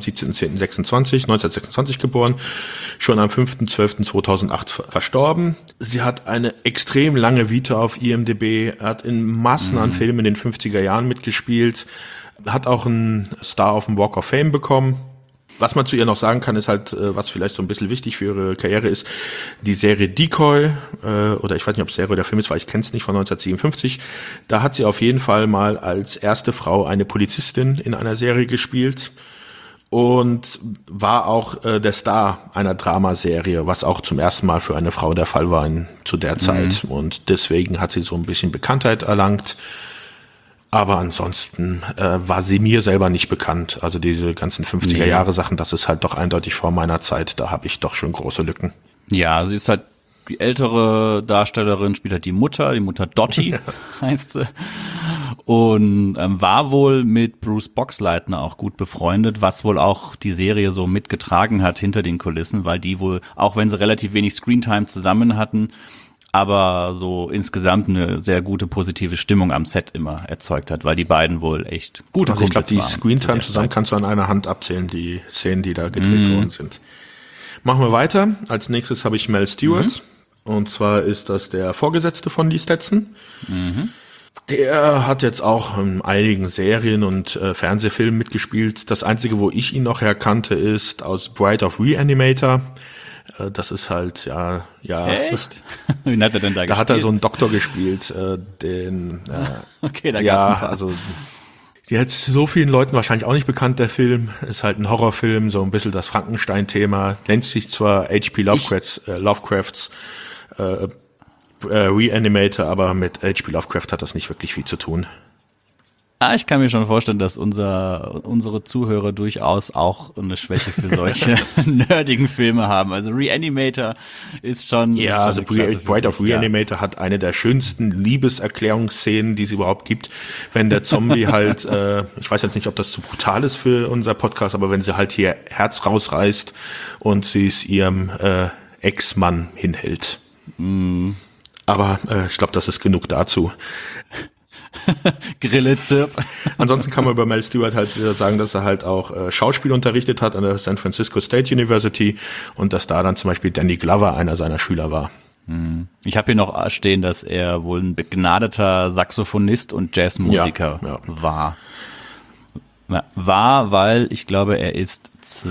1926 geboren, schon am 5.12.2008 verstorben. Sie hat eine extrem lange Vita auf IMDb, hat in Massen an Filmen in den 50er Jahren mitgespielt, hat auch einen Star auf dem Walk of Fame bekommen. Was man zu ihr noch sagen kann, ist halt, was vielleicht so ein bisschen wichtig für ihre Karriere ist, die Serie Decoy, oder ich weiß nicht, ob es Serie oder Film ist, weil ich kenne es nicht, von 1957. Da hat sie auf jeden Fall mal als erste Frau eine Polizistin in einer Serie gespielt. und war auch der Star einer Dramaserie, was auch zum ersten Mal für eine Frau der Fall war zu der Zeit. Und deswegen hat sie so ein bisschen Bekanntheit erlangt. Aber ansonsten war sie mir selber nicht bekannt. Also diese ganzen 50er-Jahre-Sachen, das ist halt doch eindeutig vor meiner Zeit. Da habe ich doch schon große Lücken. Ja, sie ist halt die ältere Darstellerin, spielt halt die Mutter Dottie heißt sie. Und war wohl mit Bruce Boxleitner auch gut befreundet, was wohl auch die Serie so mitgetragen hat hinter den Kulissen, weil die wohl, auch wenn sie relativ wenig Screentime zusammen hatten, aber so insgesamt eine sehr gute positive Stimmung am Set immer erzeugt hat, weil die beiden wohl echt gute Also ich glaube, Kumpels die waren Screentime zusammen kannst du an einer Hand abzählen, die Szenen, die da gedreht worden sind. Machen wir weiter. Als nächstes habe ich Mel Stewart. Und zwar ist das der Vorgesetzte von Lee Stetson. Der hat jetzt auch in einigen Serien und Fernsehfilmen mitgespielt. Das Einzige, wo ich ihn noch erkannte, ist aus Bride of Reanimator. Das ist halt, ja. Echt? Wen hat er denn da gespielt? Da hat er so einen Doktor gespielt, okay, da gab's ein paar. Also jetzt so vielen Leuten wahrscheinlich auch nicht bekannt, der Film. Ist halt ein Horrorfilm, so ein bisschen das Frankenstein-Thema. Nennt sich zwar H.P. Lovecrafts Reanimator, aber mit H.P. Lovecraft hat das nicht wirklich viel zu tun. Ich kann mir schon vorstellen, dass unsere Zuhörer durchaus auch eine Schwäche für solche nerdigen Filme haben. Also Reanimator ist schon... Ja, also Bride of Reanimator hat eine der schönsten Liebeserklärungsszenen, die es überhaupt gibt. Wenn der Zombie halt, ich weiß jetzt nicht, ob das zu brutal ist für unser Podcast, aber wenn sie halt hier Herz rausreißt und sie es ihrem Ex-Mann hinhält. Aber ich glaube, das ist genug dazu. Grille Zirp. Ansonsten kann man über Mel Stewart halt sagen, dass er halt auch Schauspiel unterrichtet hat an der San Francisco State University und dass da dann zum Beispiel Danny Glover einer seiner Schüler war. Ich habe hier noch stehen, dass er wohl ein begnadeter Saxophonist und Jazzmusiker war. Weil ich glaube, er ist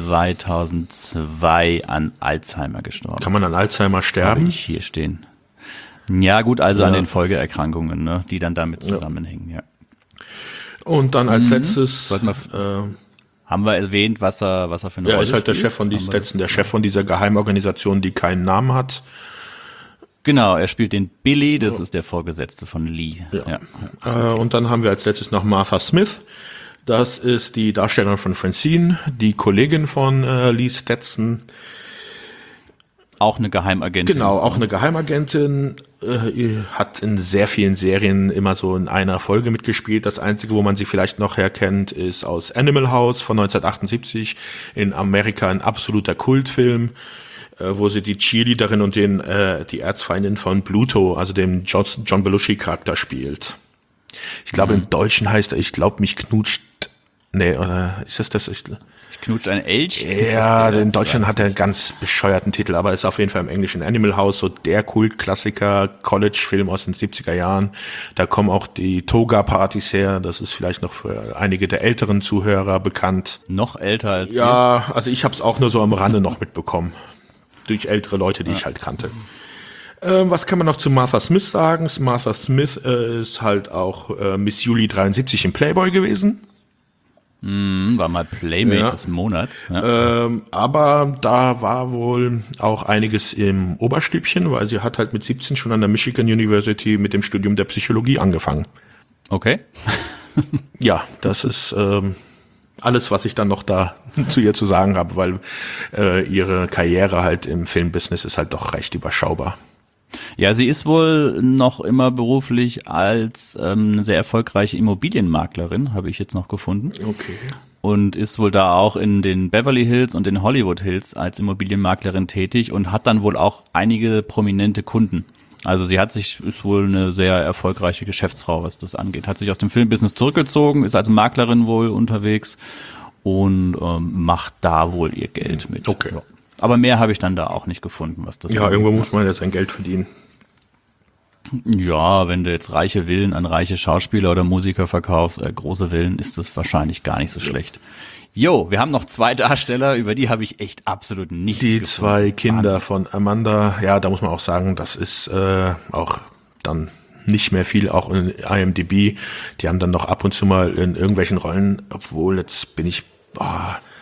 2002 an Alzheimer gestorben. Kann man an Alzheimer sterben? Habe ich hier stehen. Ja gut, also an den Folgeerkrankungen, ne, die dann damit zusammenhängen, ja. Und dann als letztes haben wir erwähnt, was er für eine Rolle spielt? Ja, ist halt der Chef von Lee Stetson, der Chef von dieser Geheimorganisation, die keinen Namen hat. Genau, er spielt den Billy, das ist der Vorgesetzte von Lee. Ja. Und dann haben wir als letztes noch Martha Smith. Das ist die Darstellerin von Francine, die Kollegin von Lee Stetson. Auch eine Geheimagentin. Genau, auch eine Geheimagentin, hat in sehr vielen Serien immer so in einer Folge mitgespielt. Das Einzige, wo man sie vielleicht noch herkennt, ist aus Animal House von 1978, in Amerika ein absoluter Kultfilm, wo sie die Cheerleaderin und die Erzfeindin von Pluto, also dem John Belushi-Charakter spielt. Ich glaube, im Deutschen heißt er, ich glaube, mich knutscht, oder ist das? Ich knutscht ein Elch? Ja, in Deutschland hat er einen ganz bescheuerten Titel, aber ist auf jeden Fall im Englischen Animal House, so der Kultklassiker, College-Film aus den 70er Jahren. Da kommen auch die Toga-Partys her, das ist vielleicht noch für einige der älteren Zuhörer bekannt. Noch älter als wir? Ja, also ich habe es auch nur so am Rande noch mitbekommen, durch ältere Leute, die ich halt kannte. Was kann man noch zu Martha Smith sagen? Martha Smith ist halt auch Miss Juli 73 im Playboy gewesen. War mal Playmate des Monats. Ja. Aber da war wohl auch einiges im Oberstübchen, weil sie hat halt mit 17 schon an der Michigan University mit dem Studium der Psychologie angefangen. Okay. Ja, das ist alles, was ich dann noch da zu ihr zu sagen habe, weil ihre Karriere halt im Filmbusiness ist halt doch recht überschaubar. Ja, sie ist wohl noch immer beruflich als eine sehr erfolgreiche Immobilienmaklerin, habe ich jetzt noch gefunden. Okay. Und ist wohl da auch in den Beverly Hills und den Hollywood Hills als Immobilienmaklerin tätig und hat dann wohl auch einige prominente Kunden. Also sie ist wohl eine sehr erfolgreiche Geschäftsfrau, was das angeht. Hat sich aus dem Filmbusiness zurückgezogen, ist als Maklerin wohl unterwegs und macht da wohl ihr Geld mit. Okay. Ja. Aber mehr habe ich dann da auch nicht gefunden, was das Ja, irgendwo muss man ja sein Geld verdienen. Ja, wenn du jetzt reiche Villen an reiche Schauspieler oder Musiker verkaufst, große Villen, ist das wahrscheinlich gar nicht so schlecht. Jo, wir haben noch 2 Darsteller, über die habe ich echt absolut nichts Die gefunden. 2 Kinder von Amanda, ja, da muss man auch sagen, das ist auch dann nicht mehr viel, auch in IMDb. Die haben dann noch ab und zu mal in irgendwelchen Rollen, obwohl jetzt bin ich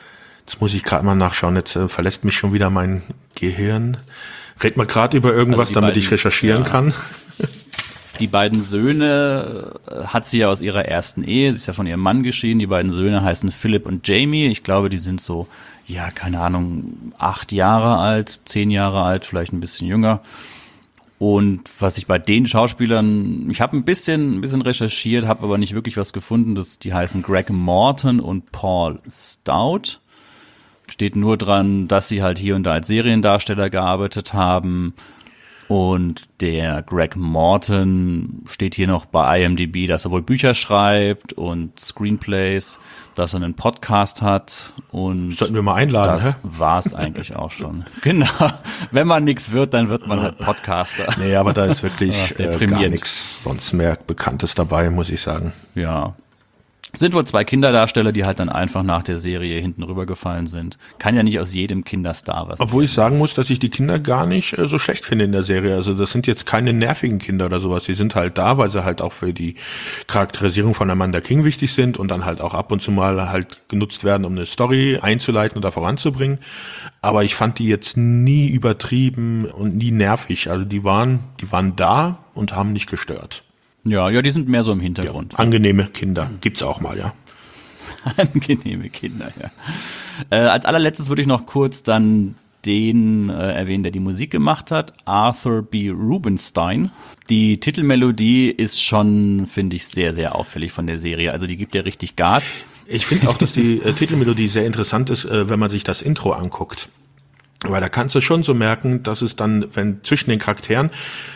Jetzt muss ich gerade mal nachschauen, jetzt verlässt mich schon wieder mein Gehirn. Red mal gerade über irgendwas, Also damit ich recherchieren kann. Die beiden Söhne hat sie ja aus ihrer ersten Ehe, sie ist ja von ihrem Mann geschieden, die beiden Söhne heißen Philip und Jamie, ich glaube, die sind so, ja, keine Ahnung, 8 Jahre alt, 10 Jahre alt, vielleicht ein bisschen jünger. Und was ich bei den Schauspielern, ich habe ein bisschen recherchiert, habe aber nicht wirklich was gefunden, die heißen Greg Morton und Paul Stout. Steht nur dran, dass sie halt hier und da als Seriendarsteller gearbeitet haben. Und der Greg Morton steht hier noch bei IMDb, dass er wohl Bücher schreibt und Screenplays, dass er einen Podcast hat. Und sollten wir mal einladen, das war's eigentlich auch schon. Genau. Wenn man nichts wird, dann wird man halt Podcaster. Nee, aber da ist wirklich gar nichts sonst mehr Bekanntes dabei, muss ich sagen. Ja. Sind wohl 2 Kinderdarsteller, die halt dann einfach nach der Serie hinten rübergefallen sind. Kann ja nicht aus jedem Kinderstar was. Obwohl ich sagen muss, dass ich die Kinder gar nicht so schlecht finde in der Serie. Also das sind jetzt keine nervigen Kinder oder sowas. Die sind halt da, weil sie halt auch für die Charakterisierung von Amanda King wichtig sind und dann halt auch ab und zu mal halt genutzt werden, um eine Story einzuleiten oder voranzubringen. Aber ich fand die jetzt nie übertrieben und nie nervig. Also die waren da und haben nicht gestört. Ja, die sind mehr so im Hintergrund. Ja, angenehme Kinder. Gibt's auch mal, ja. Angenehme Kinder, ja. Als allerletztes würde ich noch kurz dann den erwähnen, der die Musik gemacht hat, Arthur B. Rubinstein. Die Titelmelodie ist schon, finde ich, sehr, sehr auffällig von der Serie. Also die gibt ja richtig Gas. Ich finde auch, dass die Titelmelodie sehr interessant ist, wenn man sich das Intro anguckt. Weil da kannst du schon so merken, dass es dann, wenn zwischen den Charakteren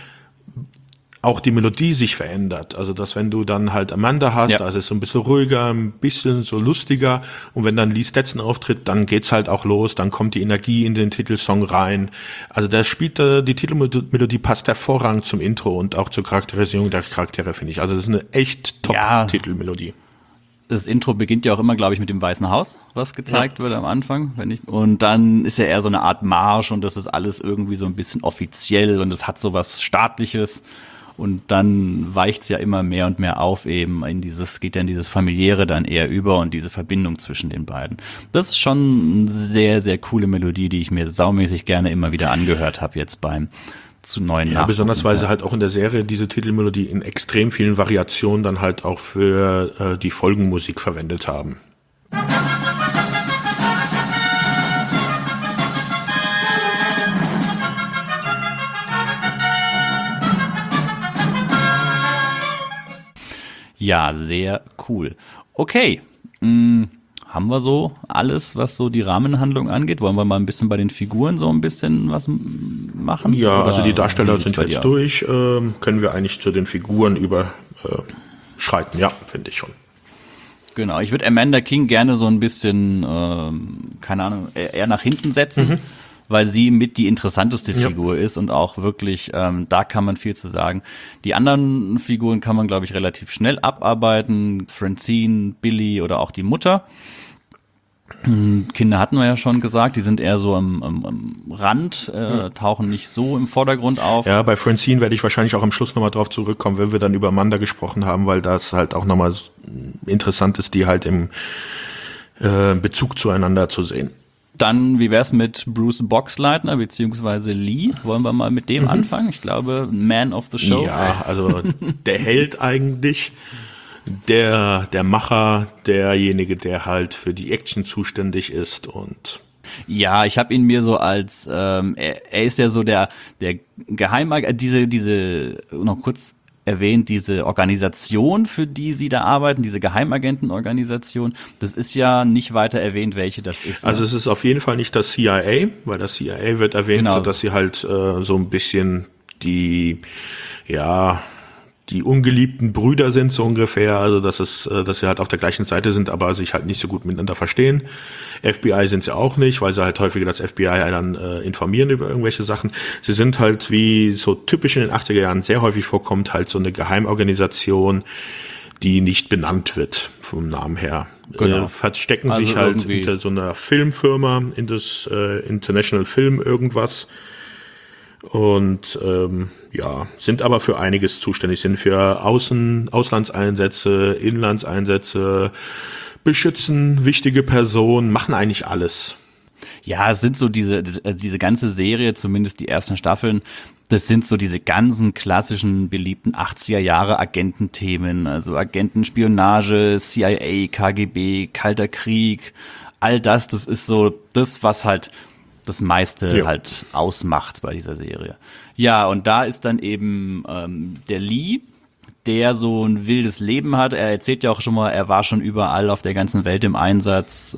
auch die Melodie sich verändert. Also, dass wenn du dann halt Amanda hast, ja, da ist es so ein bisschen ruhiger, ein bisschen so lustiger. Und wenn dann Lee Stetson auftritt, dann geht's halt auch los, dann kommt die Energie in den Titelsong rein. Also, da spielt die Titelmelodie passt hervorragend zum Intro und auch zur Charakterisierung der Charaktere, finde ich. Also, das ist eine echt Top-Titelmelodie. Das Intro beginnt ja auch immer, glaube ich, mit dem Weißen Haus, was gezeigt wird am Anfang. Und dann ist ja eher so eine Art Marsch und das ist alles irgendwie so ein bisschen offiziell und es hat so was Staatliches. Und dann weicht's ja immer mehr und mehr auf eben geht ja in dieses Familiäre dann eher über und diese Verbindung zwischen den beiden. Das ist schon eine sehr, sehr coole Melodie, die ich mir saumäßig gerne immer wieder angehört habe jetzt zu neuen Nachgucken. Ja, besonders weil sie halt auch in der Serie diese Titelmelodie in extrem vielen Variationen dann halt auch für die Folgenmusik verwendet haben. Ja, sehr cool. Okay, haben wir so alles, was so die Rahmenhandlung angeht? Wollen wir mal ein bisschen bei den Figuren so ein bisschen was machen? Ja, also die Darsteller sind jetzt durch. Können wir eigentlich zu den Figuren überschreiten? Ja, finde ich schon. Genau, ich würde Amanda King gerne so ein bisschen, keine Ahnung, eher nach hinten setzen. Weil sie mit die interessanteste Figur ist und auch wirklich, da kann man viel zu sagen. Die anderen Figuren kann man, glaube ich, relativ schnell abarbeiten. Francine, Billy oder auch die Mutter. Kinder hatten wir ja schon gesagt, die sind eher so am Rand, tauchen nicht so im Vordergrund auf. Ja, bei Francine werde ich wahrscheinlich auch am Schluss nochmal drauf zurückkommen, wenn wir dann über Amanda gesprochen haben, weil das halt auch nochmal interessant ist, die halt im Bezug zueinander zu sehen. Dann, wie wär's mit Bruce Boxleitner beziehungsweise Lee? Wollen wir mal mit dem anfangen? Ich glaube, Man of the Show. Ja, also der Held eigentlich, der Macher, derjenige, der halt für die Action zuständig ist und ja, ich habe ihn mir so als er ist ja so der Geheimagent, diese noch kurz erwähnt, diese Organisation, für die sie da arbeiten, diese Geheimagentenorganisation, das ist ja nicht weiter erwähnt, welche das ist. Also es ist auf jeden Fall nicht das CIA, weil das CIA wird erwähnt, genau, dass sie halt so ein bisschen die ungeliebten Brüder sind, so ungefähr, also dass sie halt auf der gleichen Seite sind, aber sich halt nicht so gut miteinander verstehen. FBI sind sie auch nicht, weil sie halt häufiger das FBI dann informieren über irgendwelche Sachen. Sie sind halt, wie so typisch in den 80er Jahren sehr häufig vorkommt, halt so eine Geheimorganisation, die nicht benannt wird vom Namen her. Genau. Verstecken also sich halt hinter so einer Filmfirma, in das International Film irgendwas. Und sind aber für einiges zuständig, sind für Auslandseinsätze, Inlandseinsätze, beschützen wichtige Personen, machen eigentlich alles. Ja, es sind so diese ganze Serie, zumindest die ersten Staffeln, das sind so diese ganzen klassischen, beliebten 80er Jahre Agententhemen, also Agentenspionage, CIA, KGB, Kalter Krieg, all das ist so das, was halt das meiste halt ausmacht bei dieser Serie. Ja, und da ist dann eben der Lee, der so ein wildes Leben hat. Er erzählt ja auch schon mal, er war schon überall auf der ganzen Welt im Einsatz,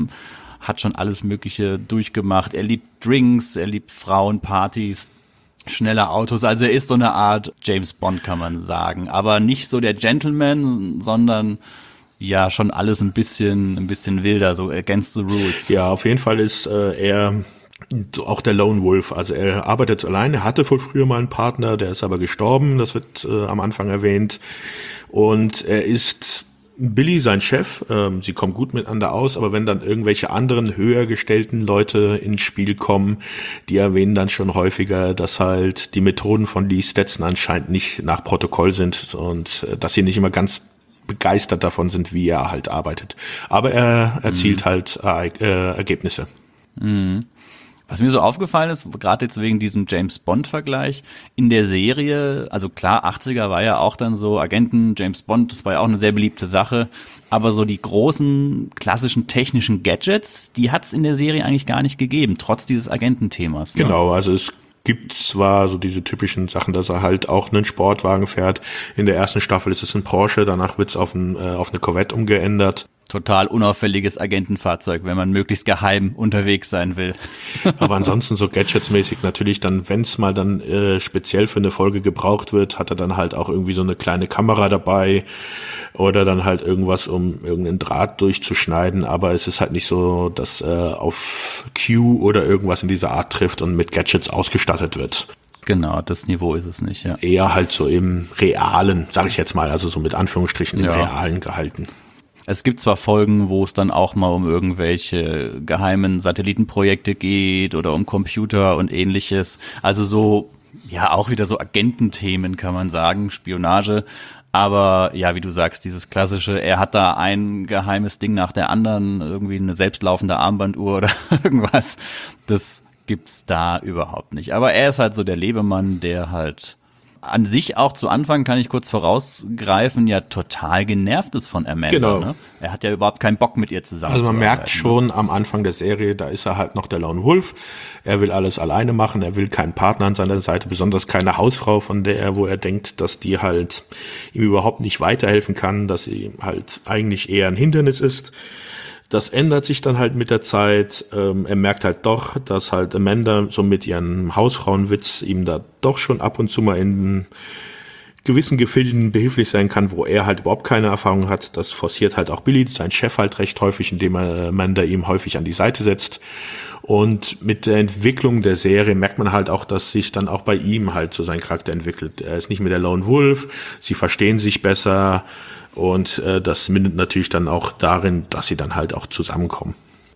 hat schon alles Mögliche durchgemacht. Er liebt Drinks, er liebt Frauen, Partys, schnelle Autos. Also er ist so eine Art James Bond, kann man sagen. Aber nicht so der Gentleman, sondern ja schon alles ein bisschen wilder, so against the rules. Ja, auf jeden Fall ist er auch der Lone Wolf. Also er arbeitet alleine, hatte wohl früher mal einen Partner, der ist aber gestorben, das wird am Anfang erwähnt. Und er ist Billy, sein Chef, sie kommen gut miteinander aus, aber wenn dann irgendwelche anderen höher gestellten Leute ins Spiel kommen, die erwähnen dann schon häufiger, dass halt die Methoden von Lee Stetson anscheinend nicht nach Protokoll sind und dass sie nicht immer ganz begeistert davon sind, wie er halt arbeitet. Aber er erzielt halt Ergebnisse. Mhm. Was mir so aufgefallen ist, gerade jetzt wegen diesem James-Bond-Vergleich, in der Serie, also klar, 80er war ja auch dann so Agenten, James Bond, das war ja auch eine sehr beliebte Sache, aber so die großen, klassischen technischen Gadgets, die hat es in der Serie eigentlich gar nicht gegeben, trotz dieses Agententhemas. Ne? Genau, also es gibt zwar so diese typischen Sachen, dass er halt auch einen Sportwagen fährt. In der ersten Staffel ist es ein Porsche, danach wird es auf eine Corvette umgeändert. Total unauffälliges Agentenfahrzeug, wenn man möglichst geheim unterwegs sein will. Aber ansonsten so gadgetsmäßig natürlich dann, wenn es mal dann speziell für eine Folge gebraucht wird, hat er dann halt auch irgendwie so eine kleine Kamera dabei oder dann halt irgendwas, um irgendeinen Draht durchzuschneiden. Aber es ist halt nicht so, dass auf Q oder irgendwas in dieser Art trifft und mit Gadgets ausgestattet wird. Genau, das Niveau ist es nicht, ja. Eher halt so im Realen, sage ich jetzt mal, also so mit Anführungsstrichen im Realen gehalten. Es gibt zwar Folgen, wo es dann auch mal um irgendwelche geheimen Satellitenprojekte geht oder um Computer und ähnliches. Also so, ja, auch wieder so Agententhemen, kann man sagen, Spionage. Aber ja, wie du sagst, dieses klassische, er hat da ein geheimes Ding nach der anderen, irgendwie eine selbstlaufende Armbanduhr oder irgendwas. Das gibt's da überhaupt nicht. Aber er ist halt so der Lebemann, der halt an sich auch zu Anfang, kann ich kurz vorausgreifen, ja total genervt ist von Amanda. Genau. Ne? Er hat ja überhaupt keinen Bock mit ihr zusammen. Also man merkt schon am Anfang der Serie, da ist er halt noch der Lone Wolf. Er will alles alleine machen, er will keinen Partner an seiner Seite, besonders keine Hausfrau, wo er denkt, dass die halt ihm überhaupt nicht weiterhelfen kann, dass sie halt eigentlich eher ein Hindernis ist. Das ändert sich dann halt mit der Zeit. Er merkt halt doch, dass halt Amanda so mit ihrem Hausfrauenwitz ihm da doch schon ab und zu mal in gewissen Gefilden behilflich sein kann, wo er halt überhaupt keine Erfahrung hat. Das forciert halt auch Billy, sein Chef, halt recht häufig, indem er Amanda ihm häufig an die Seite setzt. Und mit der Entwicklung der Serie merkt man halt auch, dass sich dann auch bei ihm halt so sein Charakter entwickelt. Er ist nicht mehr der Lone Wolf, sie verstehen sich besser. Und das mündet natürlich dann auch darin, dass sie dann halt auch zusammenkommen.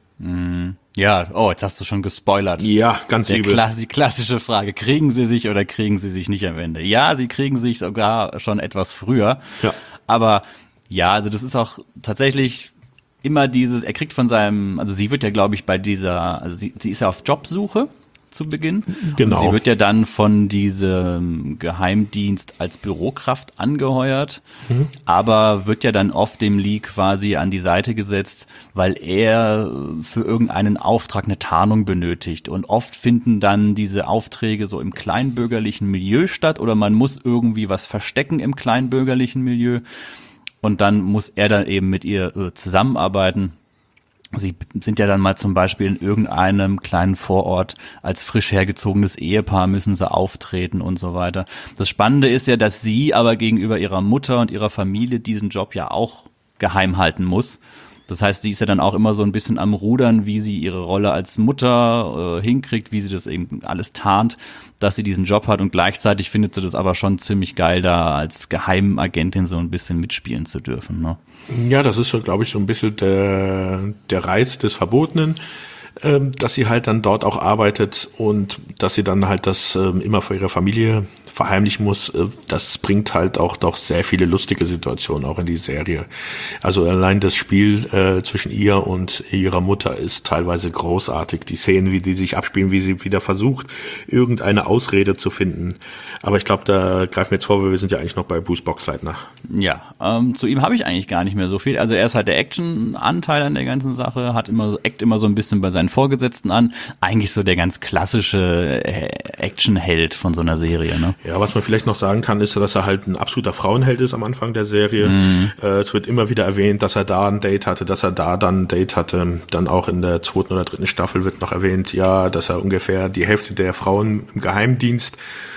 Ja, oh, jetzt hast du schon gespoilert. Ja, ganz übel. Die klassische Frage, kriegen sie sich oder kriegen sie sich nicht am Ende? Ja, sie kriegen sich sogar schon etwas früher. Ja. Aber ja, also das ist auch tatsächlich immer dieses, er kriegt von seinem, also sie wird ja, glaube ich, also sie ist ja auf Jobsuche zu Beginn. Genau. Und sie wird ja dann von diesem Geheimdienst als Bürokraft angeheuert, aber wird ja dann oft dem Lee quasi an die Seite gesetzt, weil er für irgendeinen Auftrag eine Tarnung benötigt. Und oft finden dann diese Aufträge so im kleinbürgerlichen Milieu statt oder man muss irgendwie was verstecken im kleinbürgerlichen Milieu und dann muss er dann eben mit ihr zusammenarbeiten. Sie sind ja dann mal zum Beispiel in irgendeinem kleinen Vorort als frisch hergezogenes Ehepaar müssen sie auftreten und so weiter. Das Spannende ist ja, dass sie aber gegenüber ihrer Mutter und ihrer Familie diesen Job ja auch geheim halten muss. Das heißt, sie ist ja dann auch immer so ein bisschen am Rudern, wie sie ihre Rolle als Mutter hinkriegt, wie sie das eben alles tarnt, dass sie diesen Job hat und gleichzeitig findet sie das aber schon ziemlich geil, da als Geheimagentin so ein bisschen mitspielen zu dürfen. Ne? Ja, das ist so, glaube ich, so ein bisschen der Reiz des Verbotenen, dass sie halt dann dort auch arbeitet und dass sie dann halt das immer für ihre Familie verheimlichen muss, das bringt halt auch doch sehr viele lustige Situationen auch in die Serie. Also allein das Spiel zwischen ihr und ihrer Mutter ist teilweise großartig. Die Szenen, wie die sich abspielen, wie sie wieder versucht, irgendeine Ausrede zu finden. Aber ich glaube, da greifen wir jetzt vor, weil wir sind ja eigentlich noch bei Bruce Boxleitner. Ja, zu ihm habe ich eigentlich gar nicht mehr so viel. Also er ist halt der Action-Anteil an der ganzen Sache, eckt immer so ein bisschen bei seinen Vorgesetzten an. Eigentlich so der ganz klassische Action-Held von so einer Serie, ne? Ja, was man vielleicht noch sagen kann, ist, dass er halt ein absoluter Frauenheld ist am Anfang der Serie. Es wird immer wieder erwähnt, dass er da ein Date hatte, dass er da dann ein Date hatte. Dann auch in der 2. oder 3. Staffel wird noch erwähnt, ja, dass er ungefähr die Hälfte der Frauen im Geheimdienst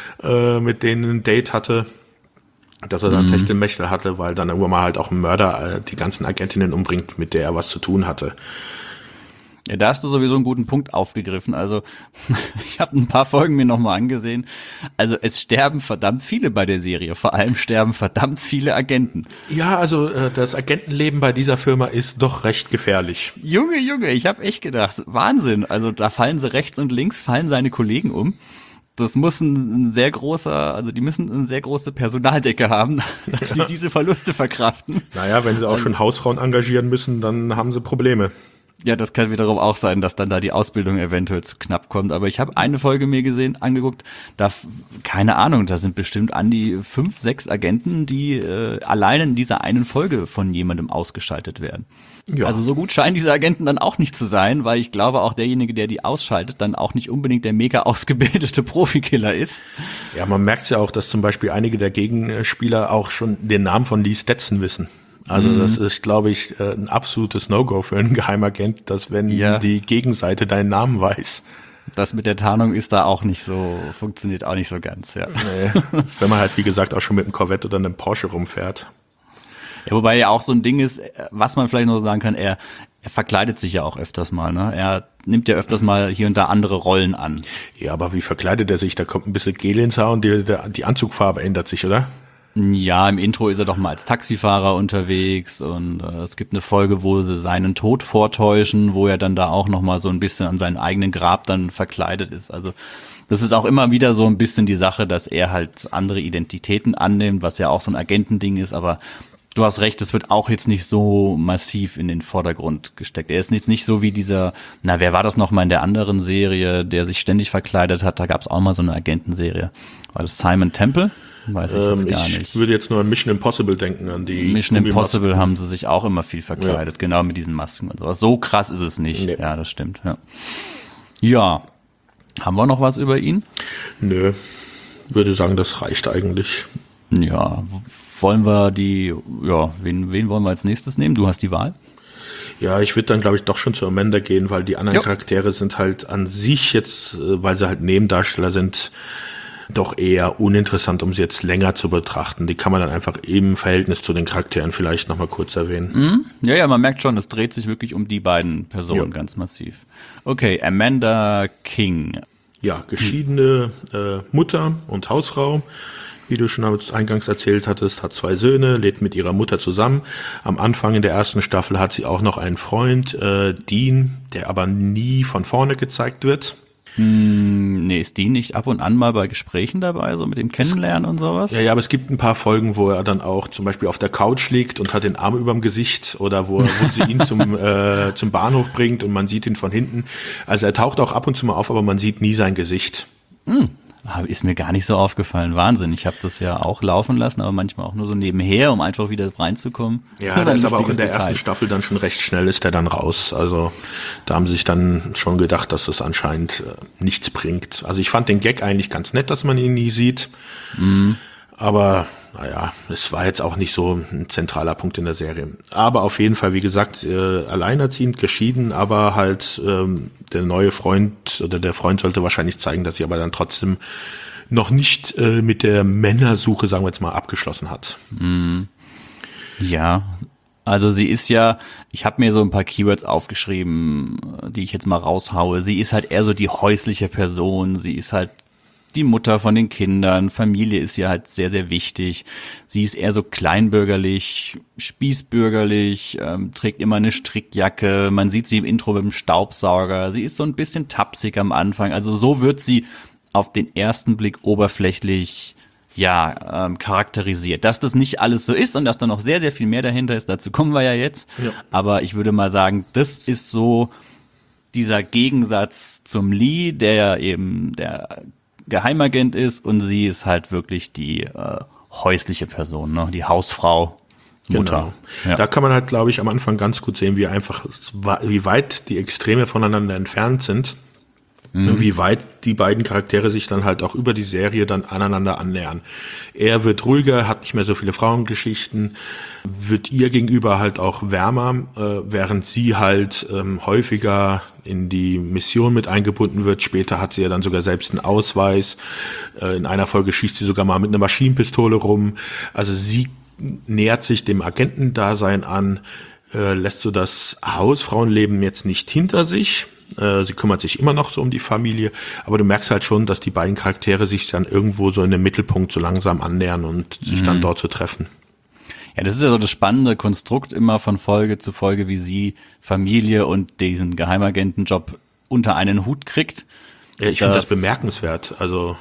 mit denen ein Date hatte. Dass er dann Techtelmechtel hatte, weil dann irgendwann mal halt auch ein Mörder die ganzen Agentinnen umbringt, mit der er was zu tun hatte. Ja, da hast du sowieso einen guten Punkt aufgegriffen. Also ich habe ein paar Folgen mir nochmal angesehen. Also es sterben verdammt viele bei der Serie. Vor allem sterben verdammt viele Agenten. Ja, also das Agentenleben bei dieser Firma ist doch recht gefährlich. Junge, ich habe echt gedacht, Wahnsinn. Also da fallen sie rechts und links, fallen seine Kollegen um. Das muss ein sehr großer, also die müssen eine sehr große Personaldecke haben, dass sie diese Verluste verkraften. Naja, wenn sie auch schon Hausfrauen engagieren müssen, dann haben sie Probleme. Ja, das kann wiederum auch sein, dass dann da die Ausbildung eventuell zu knapp kommt. Aber ich habe eine Folge mir angeguckt, keine Ahnung, da sind bestimmt an die 5, 6 Agenten, die allein in dieser einen Folge von jemandem ausgeschaltet werden. Ja. Also so gut scheinen diese Agenten dann auch nicht zu sein, weil ich glaube auch derjenige, der die ausschaltet, dann auch nicht unbedingt der mega ausgebildete Profikiller ist. Ja, man merkt ja auch, dass zum Beispiel einige der Gegenspieler auch schon den Namen von Lee Stetson wissen. Also das ist, glaube ich, ein absolutes No-Go für einen Geheimagent, dass wenn die Gegenseite deinen Namen weiß. Das mit der Tarnung ist da auch nicht so, funktioniert auch nicht so ganz, ja. Nee, wenn man halt, wie gesagt, auch schon mit einem Corvette oder einem Porsche rumfährt. Ja, wobei ja auch so ein Ding ist, was man vielleicht noch sagen kann, er verkleidet sich ja auch öfters mal, ne? Er nimmt ja öfters mal hier und da andere Rollen an. Ja, aber wie verkleidet er sich? Da kommt ein bisschen Gel ins Haar und die Anzugfarbe ändert sich, oder? Ja, im Intro ist er doch mal als Taxifahrer unterwegs und es gibt eine Folge, wo sie seinen Tod vortäuschen, wo er dann da auch noch mal so ein bisschen an seinem eigenen Grab dann verkleidet ist. Also das ist auch immer wieder so ein bisschen die Sache, dass er halt andere Identitäten annimmt, was ja auch so ein Agentending ist, aber du hast recht, es wird auch jetzt nicht so massiv in den Vordergrund gesteckt. Er ist jetzt nicht so wie dieser, wer war das noch mal in der anderen Serie, der sich ständig verkleidet hat, da gab es auch mal so eine Agentenserie. War das Simon Temple? Weiß ich jetzt gar nicht. Ich würde jetzt nur an Mission Impossible denken, an die Mission Impossible haben sie sich auch immer viel verkleidet, genau mit diesen Masken und sowas. So krass ist es nicht. Nee. Ja, das stimmt. Ja, haben wir noch was über ihn? Nö, würde sagen, das reicht eigentlich. Ja, wollen wir wen wollen wir als nächstes nehmen? Du hast die Wahl. Ja, ich würde dann, glaube ich, doch schon zu Amanda gehen, weil die anderen Charaktere sind halt an sich jetzt, weil sie halt Nebendarsteller sind, doch eher uninteressant, um sie jetzt länger zu betrachten. Die kann man dann einfach im Verhältnis zu den Charakteren vielleicht nochmal kurz erwähnen. Ja, man merkt schon, es dreht sich wirklich um die beiden Personen ganz massiv. Okay, Amanda King. Ja, geschiedene Mutter und Hausfrau. Wie du schon eingangs erzählt hattest, hat 2 Söhne, lebt mit ihrer Mutter zusammen. Am Anfang in der 1. Staffel hat sie auch noch einen Freund, Dean, der aber nie von vorne gezeigt wird. Nee, ist die nicht ab und an mal bei Gesprächen dabei, so mit dem Kennenlernen und sowas? Ja, aber es gibt ein paar Folgen, wo er dann auch zum Beispiel auf der Couch liegt und hat den Arm überm Gesicht oder wo sie ihn zum Bahnhof bringt und man sieht ihn von hinten. Also er taucht auch ab und zu mal auf, aber man sieht nie sein Gesicht. Ist mir gar nicht so aufgefallen. Wahnsinn. Ich habe das ja auch laufen lassen, aber manchmal auch nur so nebenher, um einfach wieder reinzukommen. Ja, das ist aber auch in der ersten Staffel dann schon recht schnell ist der dann raus. Also da haben sie sich dann schon gedacht, dass das anscheinend nichts bringt. Also ich fand den Gag eigentlich ganz nett, dass man ihn nie sieht. Aber naja, es war jetzt auch nicht so ein zentraler Punkt in der Serie. Aber auf jeden Fall, wie gesagt, alleinerziehend, geschieden, aber halt der neue Freund oder der Freund sollte wahrscheinlich zeigen, dass sie aber dann trotzdem noch nicht mit der Männersuche, sagen wir jetzt mal, abgeschlossen hat. Ja, also sie ist ja, ich habe mir so ein paar Keywords aufgeschrieben, die ich jetzt mal raushaue. Sie ist halt eher so die häusliche Person, sie ist halt die Mutter von den Kindern, Familie ist ja halt sehr, sehr wichtig. Sie ist eher so kleinbürgerlich, spießbürgerlich, trägt immer eine Strickjacke, man sieht sie im Intro mit dem Staubsauger. Sie ist so ein bisschen tapsig am Anfang, also so wird sie auf den ersten Blick oberflächlich charakterisiert. Dass das nicht alles so ist und dass da noch sehr, sehr viel mehr dahinter ist, dazu kommen wir ja jetzt. Ja. Aber ich würde mal sagen, das ist so dieser Gegensatz zum Lee, der ja eben der Geheimagent ist, und sie ist halt wirklich die häusliche Person, ne? Die Hausfrau, Mutter. Genau. Ja. Da kann man halt, glaube ich, am Anfang ganz gut sehen, wie weit die Extreme voneinander entfernt sind. Und wie weit die beiden Charaktere sich dann halt auch über die Serie dann aneinander annähern. Er wird ruhiger, hat nicht mehr so viele Frauengeschichten, wird ihr gegenüber halt auch wärmer, während sie halt häufiger in die Mission mit eingebunden wird. Später hat sie ja dann sogar selbst einen Ausweis. In einer Folge schießt sie sogar mal mit einer Maschinenpistole rum. Also sie nähert sich dem Agentendasein an, lässt so das Hausfrauenleben jetzt nicht hinter sich. Sie kümmert sich immer noch so um die Familie, aber du merkst halt schon, dass die beiden Charaktere sich dann irgendwo so in den Mittelpunkt so langsam annähern und sich dann dort zu treffen. Ja, das ist ja so das spannende Konstrukt immer von Folge zu Folge, wie sie Familie und diesen Geheimagentenjob unter einen Hut kriegt. Ja, ich finde das bemerkenswert. Also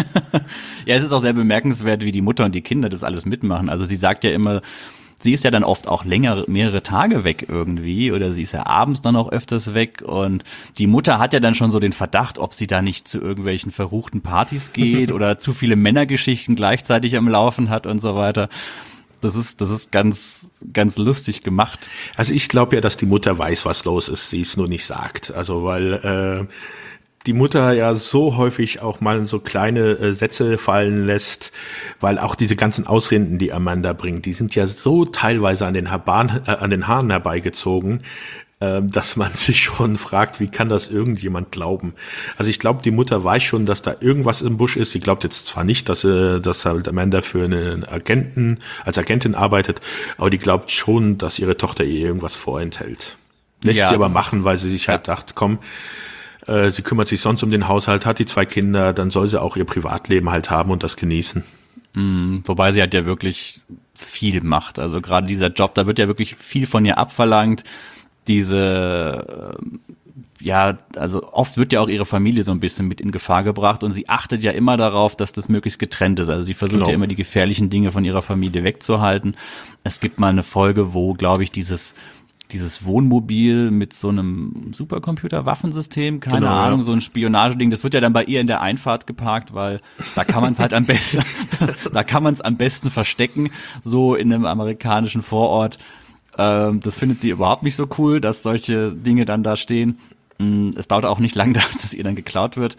ja, es ist auch sehr bemerkenswert, wie die Mutter und die Kinder das alles mitmachen. Also sie sagt ja immer, sie ist ja dann oft auch mehrere Tage weg irgendwie, oder sie ist ja abends dann auch öfters weg, und die Mutter hat ja dann schon so den Verdacht, ob sie da nicht zu irgendwelchen verruchten Partys geht oder zu viele Männergeschichten gleichzeitig am Laufen hat und so weiter. Das ist ganz, ganz lustig gemacht. Also ich glaube ja, dass die Mutter weiß, was los ist, sie es nur nicht sagt. Also weil die Mutter ja so häufig auch mal so kleine Sätze fallen lässt, weil auch diese ganzen Ausreden, die Amanda bringt, die sind ja so teilweise an den Haaren herbeigezogen, dass man sich schon fragt, wie kann das irgendjemand glauben? Also ich glaube, die Mutter weiß schon, dass da irgendwas im Busch ist. Sie glaubt jetzt zwar nicht, dass halt Amanda für einen als Agentin arbeitet, aber die glaubt schon, dass ihre Tochter ihr irgendwas vorenthält. Lässt sie aber machen, weil sie sich halt dachte, komm, sie kümmert sich sonst um den Haushalt, hat die 2 Kinder, dann soll sie auch ihr Privatleben halt haben und das genießen. Wobei sie halt ja wirklich viel macht. Also gerade dieser Job, da wird ja wirklich viel von ihr abverlangt. Also oft wird ja auch ihre Familie so ein bisschen mit in Gefahr gebracht, und sie achtet ja immer darauf, dass das möglichst getrennt ist. Also sie versucht ja immer, die gefährlichen Dinge von ihrer Familie wegzuhalten. Es gibt mal eine Folge, wo, glaube ich, dieses Wohnmobil mit so einem Supercomputer-Waffensystem, keine Ahnung, so ein Spionageding, das wird ja dann bei ihr in der Einfahrt geparkt, weil da kann man es halt am besten verstecken, so in einem amerikanischen Vorort. Das findet sie überhaupt nicht so cool, dass solche Dinge dann da stehen. Es dauert auch nicht lang, dass das ihr dann geklaut wird.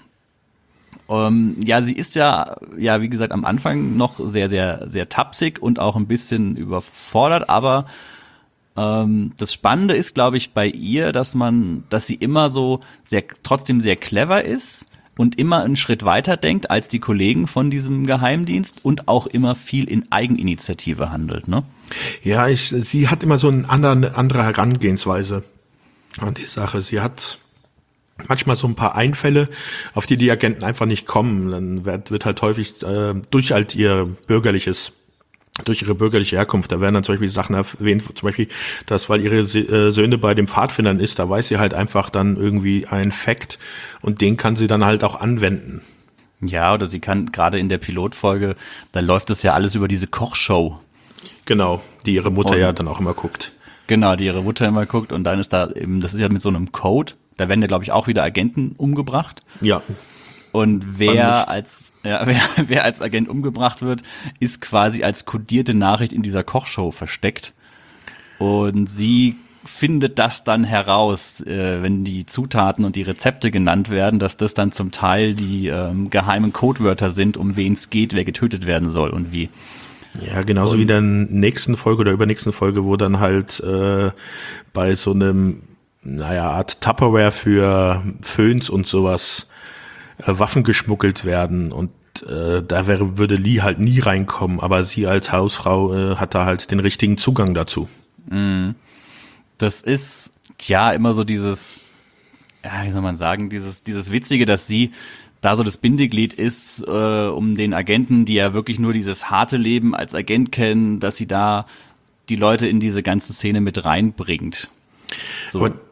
Sie ist ja, wie gesagt, am Anfang noch sehr, sehr, sehr tapsig und auch ein bisschen überfordert, aber das Spannende ist, glaube ich, bei ihr, dass sie immer so trotzdem sehr clever ist und immer einen Schritt weiter denkt als die Kollegen von diesem Geheimdienst und auch immer viel in Eigeninitiative handelt, ne? Ja, sie hat immer so eine andere Herangehensweise an die Sache. Sie hat manchmal so ein paar Einfälle, auf die Agenten einfach nicht kommen. Dann wird halt häufig durch ihre bürgerliche Herkunft, da werden dann zum Beispiel Sachen erwähnt, zum Beispiel, dass weil ihre Söhne bei den Pfadfindern ist, da weiß sie halt einfach dann irgendwie einen Fact, und den kann sie dann halt auch anwenden. Ja, oder sie kann gerade in der Pilotfolge, da läuft es ja alles über diese Kochshow. Genau, die ihre Mutter ja dann auch immer guckt. Genau, die ihre Mutter immer guckt, und dann ist da eben, das ist ja mit so einem Code, da werden ja, glaube ich, auch wieder Agenten umgebracht. Ja. Und wer als Agent umgebracht wird, ist quasi als kodierte Nachricht in dieser Kochshow versteckt. Und sie findet das dann heraus, wenn die Zutaten und die Rezepte genannt werden, dass das dann zum Teil die geheimen Codewörter sind, um wen es geht, wer getötet werden soll und wie. Ja, genauso wie in der nächsten Folge oder übernächsten Folge, wo dann halt bei so einem, Art Tupperware für Föhns und sowas Waffen geschmuggelt werden, und würde Lee halt nie reinkommen, aber sie als Hausfrau hat da halt den richtigen Zugang dazu. Das ist ja immer so dieses, wie soll man sagen, dieses Witzige, dass sie da so das Bindeglied ist, um den Agenten, die ja wirklich nur dieses harte Leben als Agent kennen, dass sie da die Leute in diese ganze Szene mit reinbringt. So. Ja,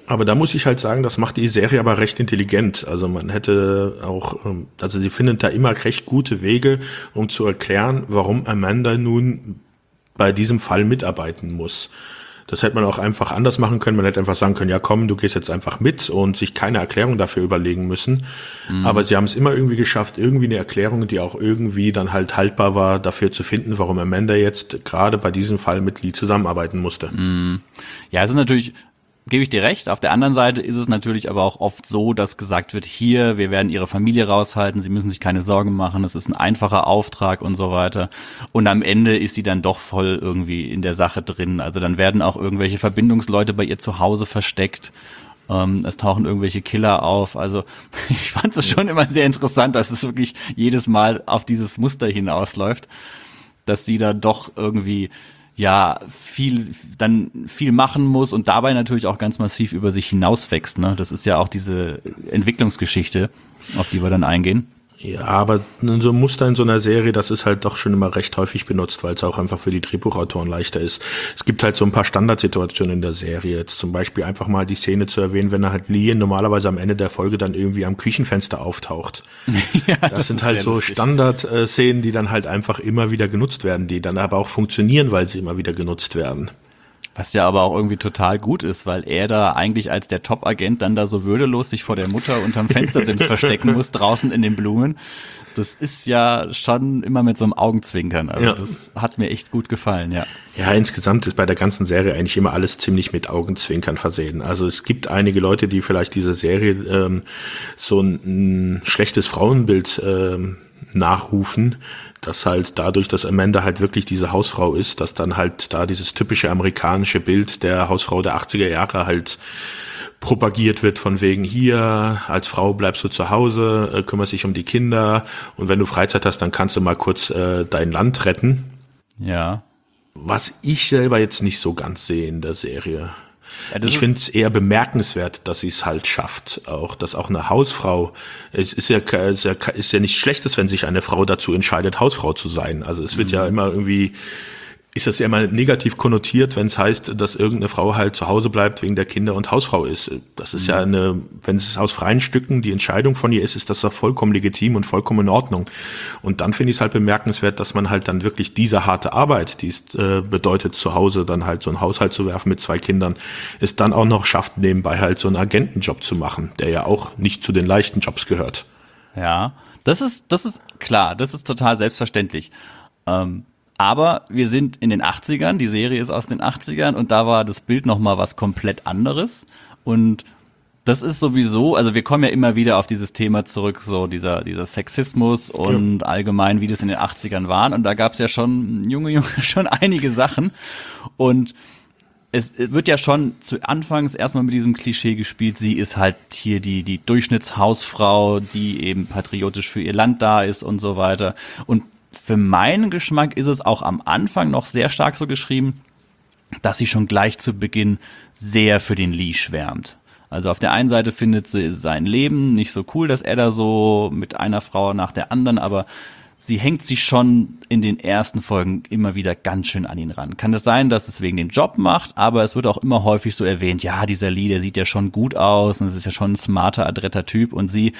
Aber da muss ich halt sagen, das macht die Serie aber recht intelligent. Also man hätte auch, also sie findet da immer recht gute Wege, um zu erklären, warum Amanda nun bei diesem Fall mitarbeiten muss. Das hätte man auch einfach anders machen können. Man hätte einfach sagen können, ja komm, du gehst jetzt einfach mit und sich keine Erklärung dafür überlegen müssen. Aber sie haben es immer irgendwie geschafft, irgendwie eine Erklärung, die auch irgendwie dann halt haltbar war, dafür zu finden, warum Amanda jetzt gerade bei diesem Fall mit Lee zusammenarbeiten musste. Ja, es ist natürlich, gebe ich dir recht. Auf der anderen Seite ist es natürlich aber auch oft so, dass gesagt wird, hier, wir werden ihre Familie raushalten, sie müssen sich keine Sorgen machen, es ist ein einfacher Auftrag und so weiter. Und am Ende ist sie dann doch voll irgendwie in der Sache drin. Also dann werden auch irgendwelche Verbindungsleute bei ihr zu Hause versteckt. Es tauchen irgendwelche Killer auf. Also ich fand es schon immer sehr interessant, dass es wirklich jedes Mal auf dieses Muster hinausläuft, dass sie da doch irgendwie viel machen muss und dabei natürlich auch ganz massiv über sich hinauswächst, ne? Das ist ja auch diese Entwicklungsgeschichte, auf die wir dann eingehen. Ja, aber so ein Muster in so einer Serie, das ist halt doch schon immer recht häufig benutzt, weil es auch einfach für die Drehbuchautoren leichter ist. Es gibt halt so ein paar Standardsituationen in der Serie. Jetzt zum Beispiel einfach mal die Szene zu erwähnen, wenn er halt Lee normalerweise am Ende der Folge dann irgendwie am Küchenfenster auftaucht. Ja, das sind halt so Standardszenen, die dann halt einfach immer wieder genutzt werden, die dann aber auch funktionieren, weil sie immer wieder genutzt werden. Was ja aber auch irgendwie total gut ist, weil er da eigentlich als der Top-Agent dann da so würdelos sich vor der Mutter unterm Fenstersims verstecken muss, draußen in den Blumen. Das ist ja schon immer mit so einem Augenzwinkern. Also das hat mir echt gut gefallen, ja. Ja, insgesamt ist bei der ganzen Serie eigentlich immer alles ziemlich mit Augenzwinkern versehen. Also es gibt einige Leute, die vielleicht diese Serie so ein schlechtes Frauenbild nachrufen, dass halt dadurch, dass Amanda halt wirklich diese Hausfrau ist, dass dann halt da dieses typische amerikanische Bild der Hausfrau der 80er Jahre halt propagiert wird, von wegen hier, als Frau bleibst du zu Hause, kümmerst dich um die Kinder und wenn du Freizeit hast, dann kannst du mal kurz dein Land retten. Ja. Was ich selber jetzt nicht so ganz sehe in der Serie. Ja, ich finde es eher bemerkenswert, dass sie es halt schafft, auch dass auch eine Hausfrau, es ist ja nichts Schlechtes, wenn sich eine Frau dazu entscheidet, Hausfrau zu sein. Also es wird ja immer irgendwie, ist das ja immer negativ konnotiert, wenn es heißt, dass irgendeine Frau halt zu Hause bleibt wegen der Kinder und Hausfrau ist. Das ist ja wenn es aus freien Stücken die Entscheidung von ihr ist das doch vollkommen legitim und vollkommen in Ordnung. Und dann finde ich es halt bemerkenswert, dass man halt dann wirklich diese harte Arbeit, die es bedeutet, zu Hause dann halt so einen Haushalt zu werfen mit 2 Kindern, es dann auch noch schafft, nebenbei halt so einen Agentenjob zu machen, der ja auch nicht zu den leichten Jobs gehört. Ja, das ist klar, das ist total selbstverständlich. Aber wir sind in den 80ern, die Serie ist aus den 80ern und da war das Bild nochmal was komplett anderes. Und das ist sowieso, also wir kommen ja immer wieder auf dieses Thema zurück, so dieser Sexismus und allgemein, wie das in den 80ern waren. Und da gab es ja schon, schon einige Sachen. Und es wird ja schon zu Anfangs erstmal mit diesem Klischee gespielt, sie ist halt hier die Durchschnittshausfrau, die eben patriotisch für ihr Land da ist und so weiter. Und für meinen Geschmack ist es auch am Anfang noch sehr stark so geschrieben, dass sie schon gleich zu Beginn sehr für den Lee schwärmt. Also auf der einen Seite findet sie sein Leben nicht so cool, dass er da so mit einer Frau nach der anderen, aber sie hängt sich schon in den ersten Folgen immer wieder ganz schön an ihn ran. Kann es sein, dass es wegen dem Job macht, aber es wird auch immer häufig so erwähnt, ja, dieser Lee, der sieht ja schon gut aus und es ist ja schon ein smarter, adretter Typ und sie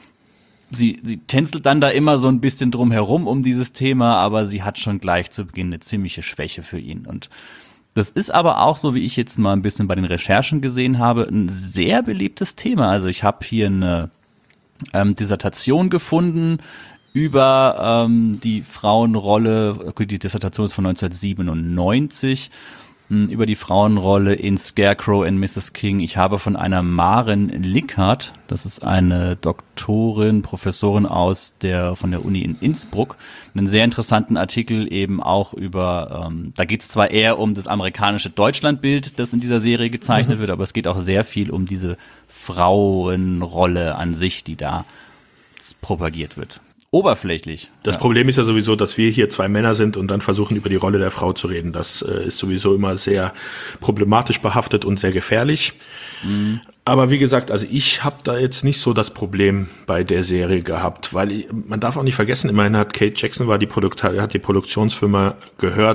tänzelt dann da immer so ein bisschen drum herum um dieses Thema, aber sie hat schon gleich zu Beginn eine ziemliche Schwäche für ihn. Und das ist aber auch, so wie ich jetzt mal ein bisschen bei den Recherchen gesehen habe, ein sehr beliebtes Thema. Also ich habe hier eine Dissertation gefunden über die Frauenrolle, die Dissertation ist von 1997, über die Frauenrolle in Scarecrow and Mrs. King. Ich habe von einer Maren Lickhardt, das ist eine Doktorin, Professorin von der Uni in Innsbruck, einen sehr interessanten Artikel eben auch über, da geht es zwar eher um das amerikanische Deutschlandbild, das in dieser Serie gezeichnet wird, aber es geht auch sehr viel um diese Frauenrolle an sich, die da propagiert wird. Oberflächlich. Das Problem ist ja sowieso, dass wir hier 2 Männer sind und dann versuchen, über die Rolle der Frau zu reden. Das ist sowieso immer sehr problematisch behaftet und sehr gefährlich. Aber wie gesagt, also ich habe da jetzt nicht so das Problem bei der Serie gehabt, weil man darf auch nicht vergessen, immerhin hat Kate Jackson hat die Produktionsfirma gehört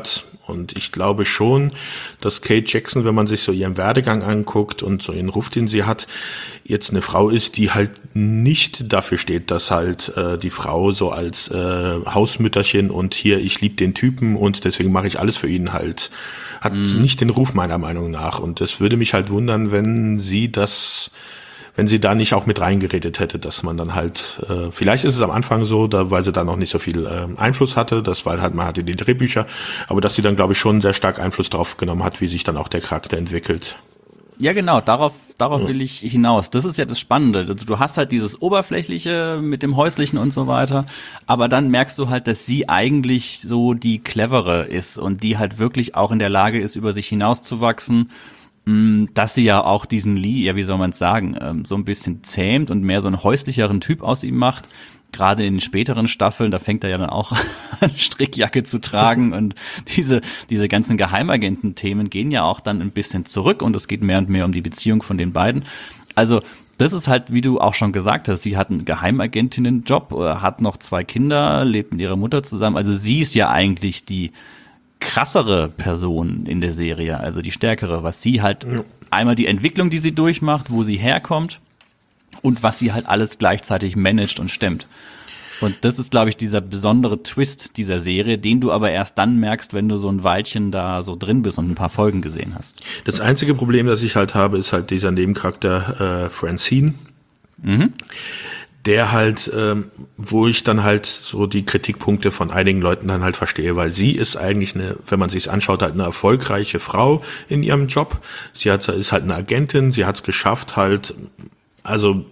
Und ich glaube schon, dass Kate Jackson, wenn man sich so ihren Werdegang anguckt und so ihren Ruf, den sie hat, jetzt eine Frau ist, die halt nicht dafür steht, dass halt die Frau so als Hausmütterchen und hier, ich liebe den Typen und deswegen mache ich alles für ihn halt, hat nicht den Ruf meiner Meinung nach. Und es würde mich halt wundern, wenn sie da nicht auch mit reingeredet hätte, dass man dann halt, vielleicht ist es am Anfang so, weil sie da noch nicht so viel Einfluss hatte, man hatte die Drehbücher, aber dass sie dann, glaube ich, schon sehr stark Einfluss drauf genommen hat, wie sich dann auch der Charakter entwickelt. Ja, genau, darauf will ich hinaus. Das ist ja das Spannende. Also du hast halt dieses Oberflächliche mit dem Häuslichen und so weiter, aber dann merkst du halt, dass sie eigentlich so die Clevere ist und die halt wirklich auch in der Lage ist, über sich hinauszuwachsen, dass sie ja auch diesen Lee, ja, wie soll man es sagen, so ein bisschen zähmt und mehr so einen häuslicheren Typ aus ihm macht. Gerade in den späteren Staffeln, da fängt er ja dann auch an, Strickjacke zu tragen und diese ganzen Geheimagenten-Themen gehen ja auch dann ein bisschen zurück und es geht mehr und mehr um die Beziehung von den beiden. Also das ist halt, wie du auch schon gesagt hast, sie hat einen Geheimagentinnen-Job, hat noch 2 Kinder, lebt mit ihrer Mutter zusammen. Also sie ist ja eigentlich die krassere Person in der Serie, also die stärkere, was sie halt einmal die Entwicklung, die sie durchmacht, wo sie herkommt und was sie halt alles gleichzeitig managt und stemmt. Und das ist, glaube ich, dieser besondere Twist dieser Serie, den du aber erst dann merkst, wenn du so ein Weilchen da so drin bist und ein paar Folgen gesehen hast. Das einzige Problem, das ich halt habe, ist halt dieser Nebencharakter Francine. Der halt, wo ich dann halt so die Kritikpunkte von einigen Leuten dann halt verstehe, weil sie ist eigentlich wenn man sich's anschaut, halt eine erfolgreiche Frau in ihrem Job. Ist halt eine Agentin, sie hat's geschafft halt, also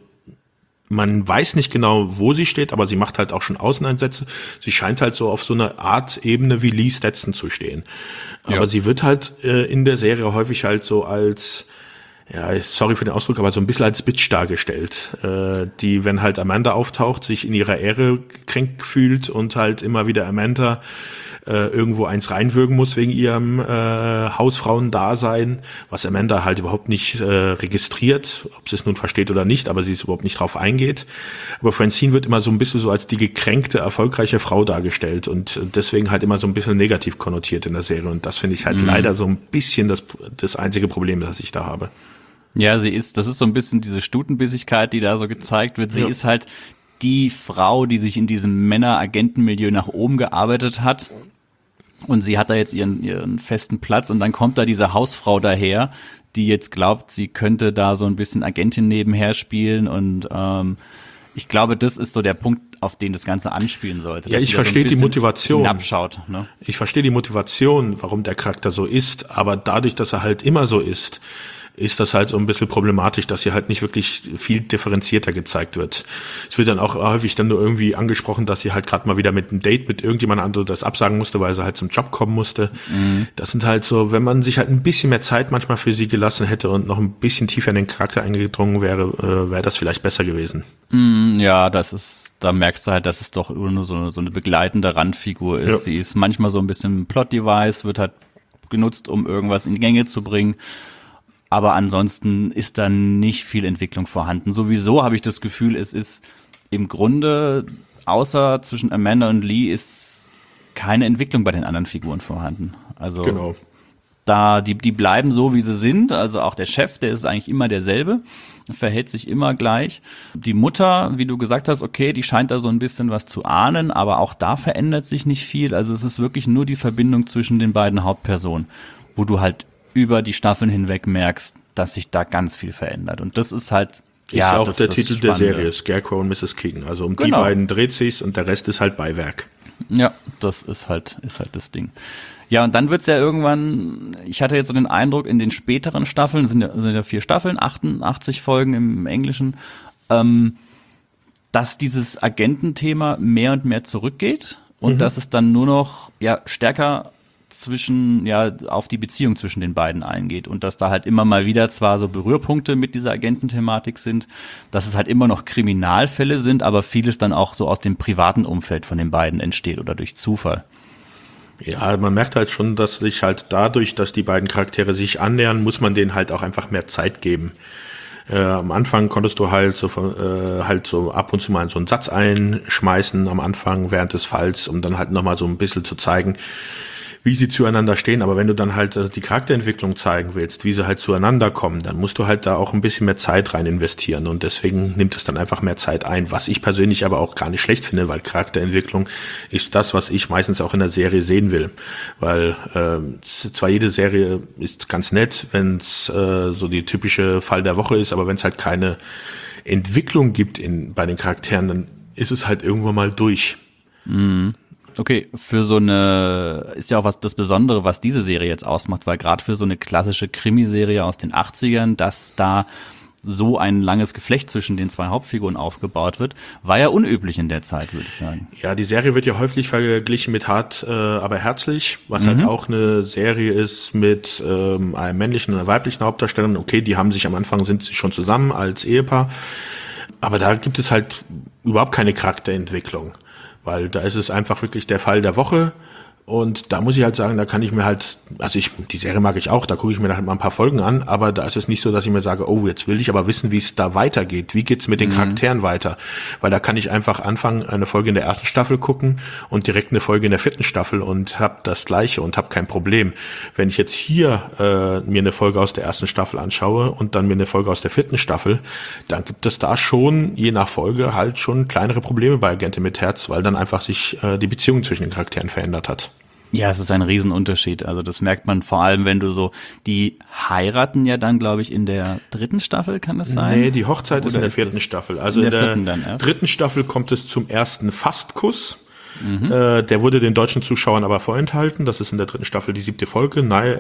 man weiß nicht genau, wo sie steht, aber sie macht halt auch schon Außeneinsätze. Sie scheint halt so auf so eine Art Ebene wie Lee Stetson zu stehen. Aber sie wird halt in der Serie häufig halt so als, ja, sorry für den Ausdruck, aber so ein bisschen als Bitch dargestellt, die, wenn halt Amanda auftaucht, sich in ihrer Ehre gekränkt fühlt und halt immer wieder Amanda irgendwo eins reinwürgen muss wegen ihrem Hausfrauendasein, was Amanda halt überhaupt nicht registriert, ob sie es nun versteht oder nicht, aber sie ist überhaupt nicht drauf eingeht. Aber Francine wird immer so ein bisschen so als die gekränkte, erfolgreiche Frau dargestellt und deswegen halt immer so ein bisschen negativ konnotiert in der Serie und das finde ich halt leider so ein bisschen das einzige Problem, das ich da habe. Ja, das ist so ein bisschen diese Stutenbissigkeit, die da so gezeigt wird. Sie ist halt die Frau, die sich in diesem Männer-Agenten-Milieu nach oben gearbeitet hat. Und sie hat da jetzt ihren festen Platz und dann kommt da diese Hausfrau daher, die jetzt glaubt, sie könnte da so ein bisschen Agentin nebenher spielen und ich glaube, das ist so der Punkt, auf den das Ganze anspielen sollte. Ja, ich verstehe die Motivation. Hinabschaut, ne? Ich verstehe die Motivation, warum der Charakter so ist, aber dadurch, dass er halt immer so ist das halt so ein bisschen problematisch, dass hier halt nicht wirklich viel differenzierter gezeigt wird. Es wird dann auch häufig dann nur irgendwie angesprochen, dass sie halt gerade mal wieder mit einem Date mit irgendjemand anderem das absagen musste, weil sie halt zum Job kommen musste. Das sind halt so, wenn man sich halt ein bisschen mehr Zeit manchmal für sie gelassen hätte und noch ein bisschen tiefer in den Charakter eingedrungen wäre, wäre das vielleicht besser gewesen. Ja, da merkst du halt, dass es doch nur so eine begleitende Randfigur ist. Ja. Sie ist manchmal so ein bisschen Plot-Device, wird halt genutzt, um irgendwas in die Gänge zu bringen. Aber ansonsten ist da nicht viel Entwicklung vorhanden. Sowieso habe ich das Gefühl, es ist im Grunde, außer zwischen Amanda und Lee, ist keine Entwicklung bei den anderen Figuren vorhanden. Also genau. Die bleiben so, wie sie sind. Also auch der Chef, der ist eigentlich immer derselbe, verhält sich immer gleich. Die Mutter, wie du gesagt hast, okay, die scheint da so ein bisschen was zu ahnen, aber auch da verändert sich nicht viel. Also es ist wirklich nur die Verbindung zwischen den beiden Hauptpersonen, wo du halt über die Staffeln hinweg merkst, dass sich da ganz viel verändert. Und das ist halt, ist ja auch der Titel der Serie, Scarecrow und Mrs. King. Also die beiden dreht sich's und der Rest ist halt Beiwerk. Ja, das ist halt das Ding. Ja, und dann wird's ja irgendwann, ich hatte jetzt so den Eindruck, in den späteren Staffeln, sind ja 4 Staffeln, 88 Folgen im Englischen, dass dieses Agententhema mehr und mehr zurückgeht und dass es dann nur noch stärker auf die Beziehung zwischen den beiden eingeht und dass da halt immer mal wieder zwar so Berührpunkte mit dieser Agententhematik sind, dass es halt immer noch Kriminalfälle sind, aber vieles dann auch so aus dem privaten Umfeld von den beiden entsteht oder durch Zufall. Ja, man merkt halt schon, dass sich halt dadurch, dass die beiden Charaktere sich annähern, muss man denen halt auch einfach mehr Zeit geben. Am Anfang konntest du halt so ab und zu mal so einen Satz einschmeißen am Anfang während des Falls, um dann halt nochmal so ein bisschen zu zeigen, wie sie zueinander stehen. Aber wenn du dann halt die Charakterentwicklung zeigen willst, wie sie halt zueinander kommen, dann musst du halt da auch ein bisschen mehr Zeit rein investieren. Und deswegen nimmt es dann einfach mehr Zeit ein, was ich persönlich aber auch gar nicht schlecht finde, weil Charakterentwicklung ist das, was ich meistens auch in der Serie sehen will. Weil zwar jede Serie ist ganz nett, wenn es so die typische Fall der Woche ist, aber wenn es halt keine Entwicklung gibt bei den Charakteren, dann ist es halt irgendwann mal durch. Okay, für so eine, ist ja auch was das Besondere, was diese Serie jetzt ausmacht, weil gerade für so eine klassische Krimiserie aus den 80ern, dass da so ein langes Geflecht zwischen den zwei Hauptfiguren aufgebaut wird, war ja unüblich in der Zeit, würde ich sagen. Ja, die Serie wird ja häufig verglichen mit Hart, aber herzlich, was halt auch eine Serie ist mit einem männlichen und einer weiblichen Hauptdarstellerin. Okay, die haben sich am Anfang, sind sie schon zusammen als Ehepaar, aber da gibt es halt überhaupt keine Charakterentwicklung, weil da ist es einfach wirklich der Fall der Woche. Und da muss ich halt sagen, da kann ich mir halt, die Serie mag ich auch, da gucke ich mir halt mal ein paar Folgen an, aber da ist es nicht so, dass ich mir sage, oh, jetzt will ich aber wissen, wie es da weitergeht. Wie geht's mit den Charakteren weiter? Weil da kann ich einfach anfangen, eine Folge in der ersten Staffel gucken und direkt eine Folge in der 4. Staffel und hab das Gleiche und hab kein Problem. Wenn ich jetzt hier mir eine Folge aus der 1. Staffel anschaue und dann mir eine Folge aus der 4. Staffel, dann gibt es da schon, je nach Folge, halt schon kleinere Probleme bei Agentin mit Herz, weil dann einfach sich die Beziehung zwischen den Charakteren verändert hat. Ja, es ist ein Riesenunterschied. Also das merkt man vor allem, wenn du so, die heiraten ja dann, glaube ich, in der 3. Staffel, kann das sein? Nee, die Hochzeit ist in der 4. Staffel. Also in der 3. Staffel kommt es zum ersten Fastkuss. Der wurde den deutschen Zuschauern aber vorenthalten. Das ist in der 3. Staffel die 7. Folge.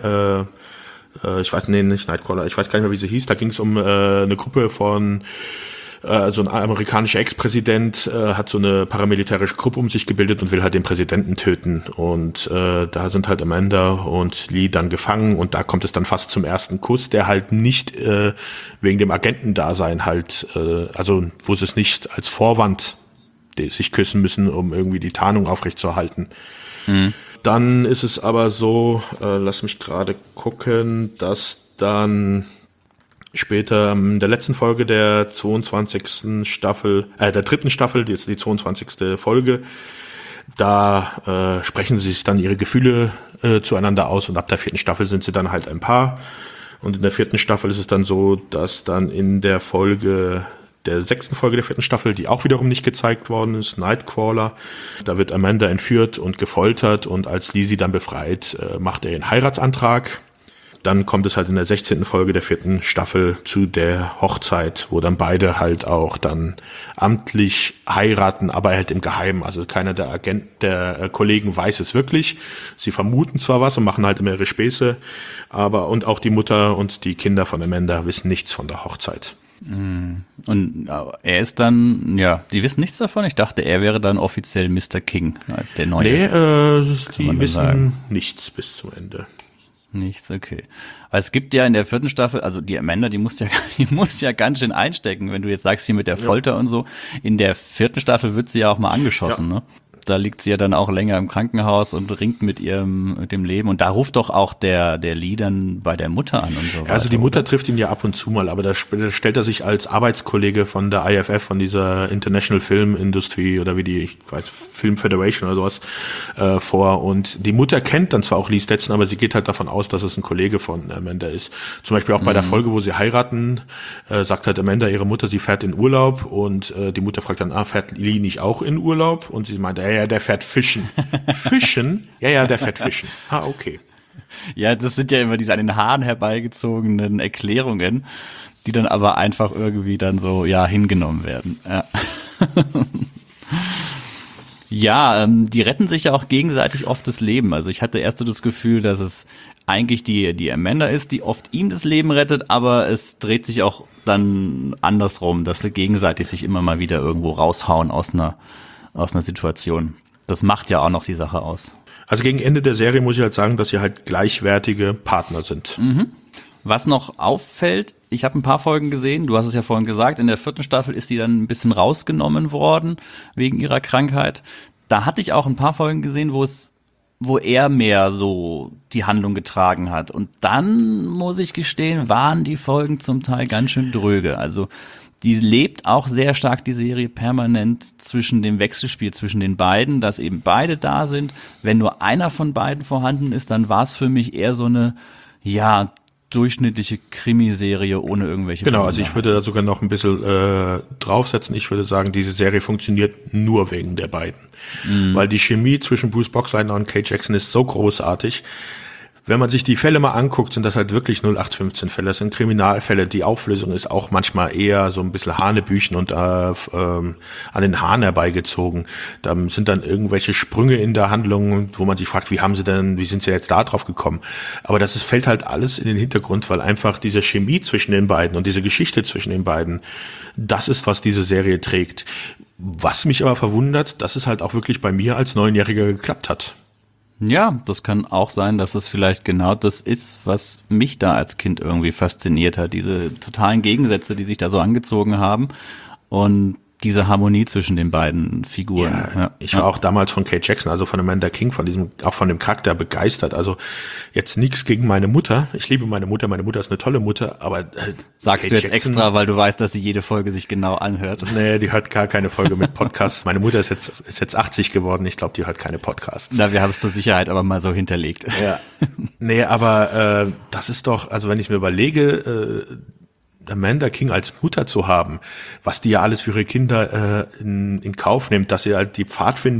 Ich weiß, nicht Nightcrawler, ich weiß gar nicht mehr, wie sie hieß. Da ging es um eine Gruppe von so ein amerikanischer Ex-Präsident hat so eine paramilitärische Gruppe um sich gebildet und will halt den Präsidenten töten. Und da sind halt Amanda und Lee dann gefangen und da kommt es dann fast zum ersten Kuss, der halt nicht wegen dem Agentendasein halt, also wo sie es nicht als Vorwand sich küssen müssen, um irgendwie die Tarnung aufrechtzuerhalten. Dann ist es aber so, lass mich gerade gucken, dass dann später in der letzten Folge der 22. Staffel, der 3. Staffel, jetzt die 22. Folge, da sprechen sie sich dann ihre Gefühle zueinander aus und ab der 4. Staffel sind sie dann halt ein Paar. Und in der 4. Staffel ist es dann so, dass dann in der Folge, der 6. Folge der 4. Staffel, die auch wiederum nicht gezeigt worden ist, Nightcrawler, da wird Amanda entführt und gefoltert und als Lee sie dann befreit, macht er ihren Heiratsantrag. Dann kommt es halt in der 16. Folge der 4. Staffel zu der Hochzeit, wo dann beide halt auch dann amtlich heiraten, aber halt im Geheimen. Also keiner der Kollegen weiß es wirklich. Sie vermuten zwar was und machen halt immer ihre Späße, aber und auch die Mutter und die Kinder von Amanda wissen nichts von der Hochzeit. Und er ist dann, ja, die wissen nichts davon. Ich dachte, er wäre dann offiziell Mr. King, der Neue. Nee, die wissen nichts bis zum Ende. Nichts, okay. Aber es gibt ja in der 4. Staffel, also die Amanda, die muss ja ganz schön einstecken, wenn du jetzt sagst, hier mit der Folter und so. In der 4. Staffel wird sie ja auch mal angeschossen, ne? Da liegt sie ja dann auch länger im Krankenhaus und ringt mit dem Leben. Und da ruft doch auch der Lee dann bei der Mutter an und so weiter. Also die Mutter trifft ihn ja ab und zu mal, aber da stellt er sich als Arbeitskollege von der IFF, von dieser International Film Industry oder ich weiß, Film Federation oder sowas vor. Und die Mutter kennt dann zwar auch Lee Stetson, aber sie geht halt davon aus, dass es ein Kollege von Amanda ist. Zum Beispiel auch bei der Folge, wo sie heiraten, sagt halt Amanda, ihre Mutter, sie fährt in Urlaub und die Mutter fragt dann, fährt Lee nicht auch in Urlaub? Und sie meint, ja, der fährt fischen. Fischen? Ja, der fährt fischen. Okay. Ja, das sind ja immer diese an den Haaren herbeigezogenen Erklärungen, die dann aber einfach irgendwie dann so, hingenommen werden. Ja. Ja, die retten sich ja auch gegenseitig oft das Leben. Also ich hatte erst so das Gefühl, dass es eigentlich die Amanda ist, die oft ihm das Leben rettet, aber es dreht sich auch dann andersrum, dass sie gegenseitig sich immer mal wieder irgendwo raushauen aus einer Situation. Das macht ja auch noch die Sache aus. Also gegen Ende der Serie muss ich halt sagen, dass sie halt gleichwertige Partner sind. Was noch auffällt, ich habe ein paar Folgen gesehen, du hast es ja vorhin gesagt, in der 4. Staffel ist die dann ein bisschen rausgenommen worden wegen ihrer Krankheit. Da hatte ich auch ein paar Folgen gesehen, wo er mehr so die Handlung getragen hat. Und dann, muss ich gestehen, waren die Folgen zum Teil ganz schön dröge. Also Die lebt auch sehr stark, die Serie, permanent zwischen dem Wechselspiel zwischen den beiden, dass eben beide da sind. Wenn nur einer von beiden vorhanden ist, dann war es für mich eher so eine, ja, durchschnittliche Krimiserie ohne irgendwelche Genau, also ich würde da sogar noch ein bisschen draufsetzen. Ich würde sagen, diese Serie funktioniert nur wegen der beiden. Weil die Chemie zwischen Bruce Boxleitner und Kate Jackson ist so großartig. Wenn man sich die Fälle mal anguckt, sind das halt wirklich 0815 Fälle. Das sind Kriminalfälle. Die Auflösung ist auch manchmal eher so ein bisschen Hanebüchen und an den Haaren herbeigezogen. Da sind dann irgendwelche Sprünge in der Handlung, wo man sich fragt, wie sind sie jetzt da drauf gekommen? Aber fällt halt alles in den Hintergrund, weil einfach diese Chemie zwischen den beiden und diese Geschichte zwischen den beiden, das ist, was diese Serie trägt. Was mich aber verwundert, dass es halt auch wirklich bei mir als Neunjähriger geklappt hat. Ja, das kann auch sein, dass es vielleicht genau das ist, was mich da als Kind irgendwie fasziniert hat. Diese totalen Gegensätze, die sich da so angezogen haben und diese Harmonie zwischen den beiden Figuren. Ja, ich war auch damals von Kate Jackson, also von Amanda King, auch von dem Charakter begeistert. Also jetzt nichts gegen meine Mutter. Ich liebe meine Mutter ist eine tolle Mutter, aber sagst Kate du jetzt Jackson, extra, weil du weißt, dass sie jede Folge sich genau anhört? Nee, die hört gar keine Folge mit Podcasts. Meine Mutter ist jetzt 80 geworden. Ich glaube, die hört keine Podcasts. Na, wir haben es zur Sicherheit aber mal so hinterlegt. Ja. Nee, aber das ist doch, also wenn ich mir überlege, Amanda King als Mutter zu haben, was die ja alles für ihre Kinder in Kauf nimmt, dass sie halt die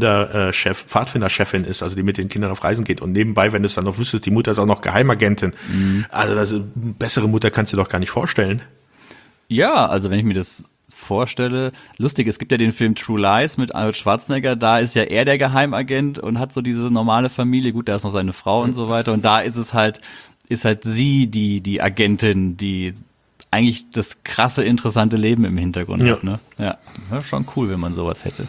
Pfadfinderchefin ist, also die mit den Kindern auf Reisen geht und nebenbei, wenn du es dann noch wüsstest, die Mutter ist auch noch Geheimagentin. Also bessere Mutter kannst du dir doch gar nicht vorstellen. Ja, also wenn ich mir das vorstelle, lustig, es gibt ja den Film True Lies mit Arnold Schwarzenegger, da ist ja er der Geheimagent und hat so diese normale Familie, gut, da ist noch seine Frau und so weiter und da ist halt sie die Agentin, die eigentlich das krasse, interessante Leben im Hintergrund hat, ne? Ja, schon cool, wenn man sowas hätte.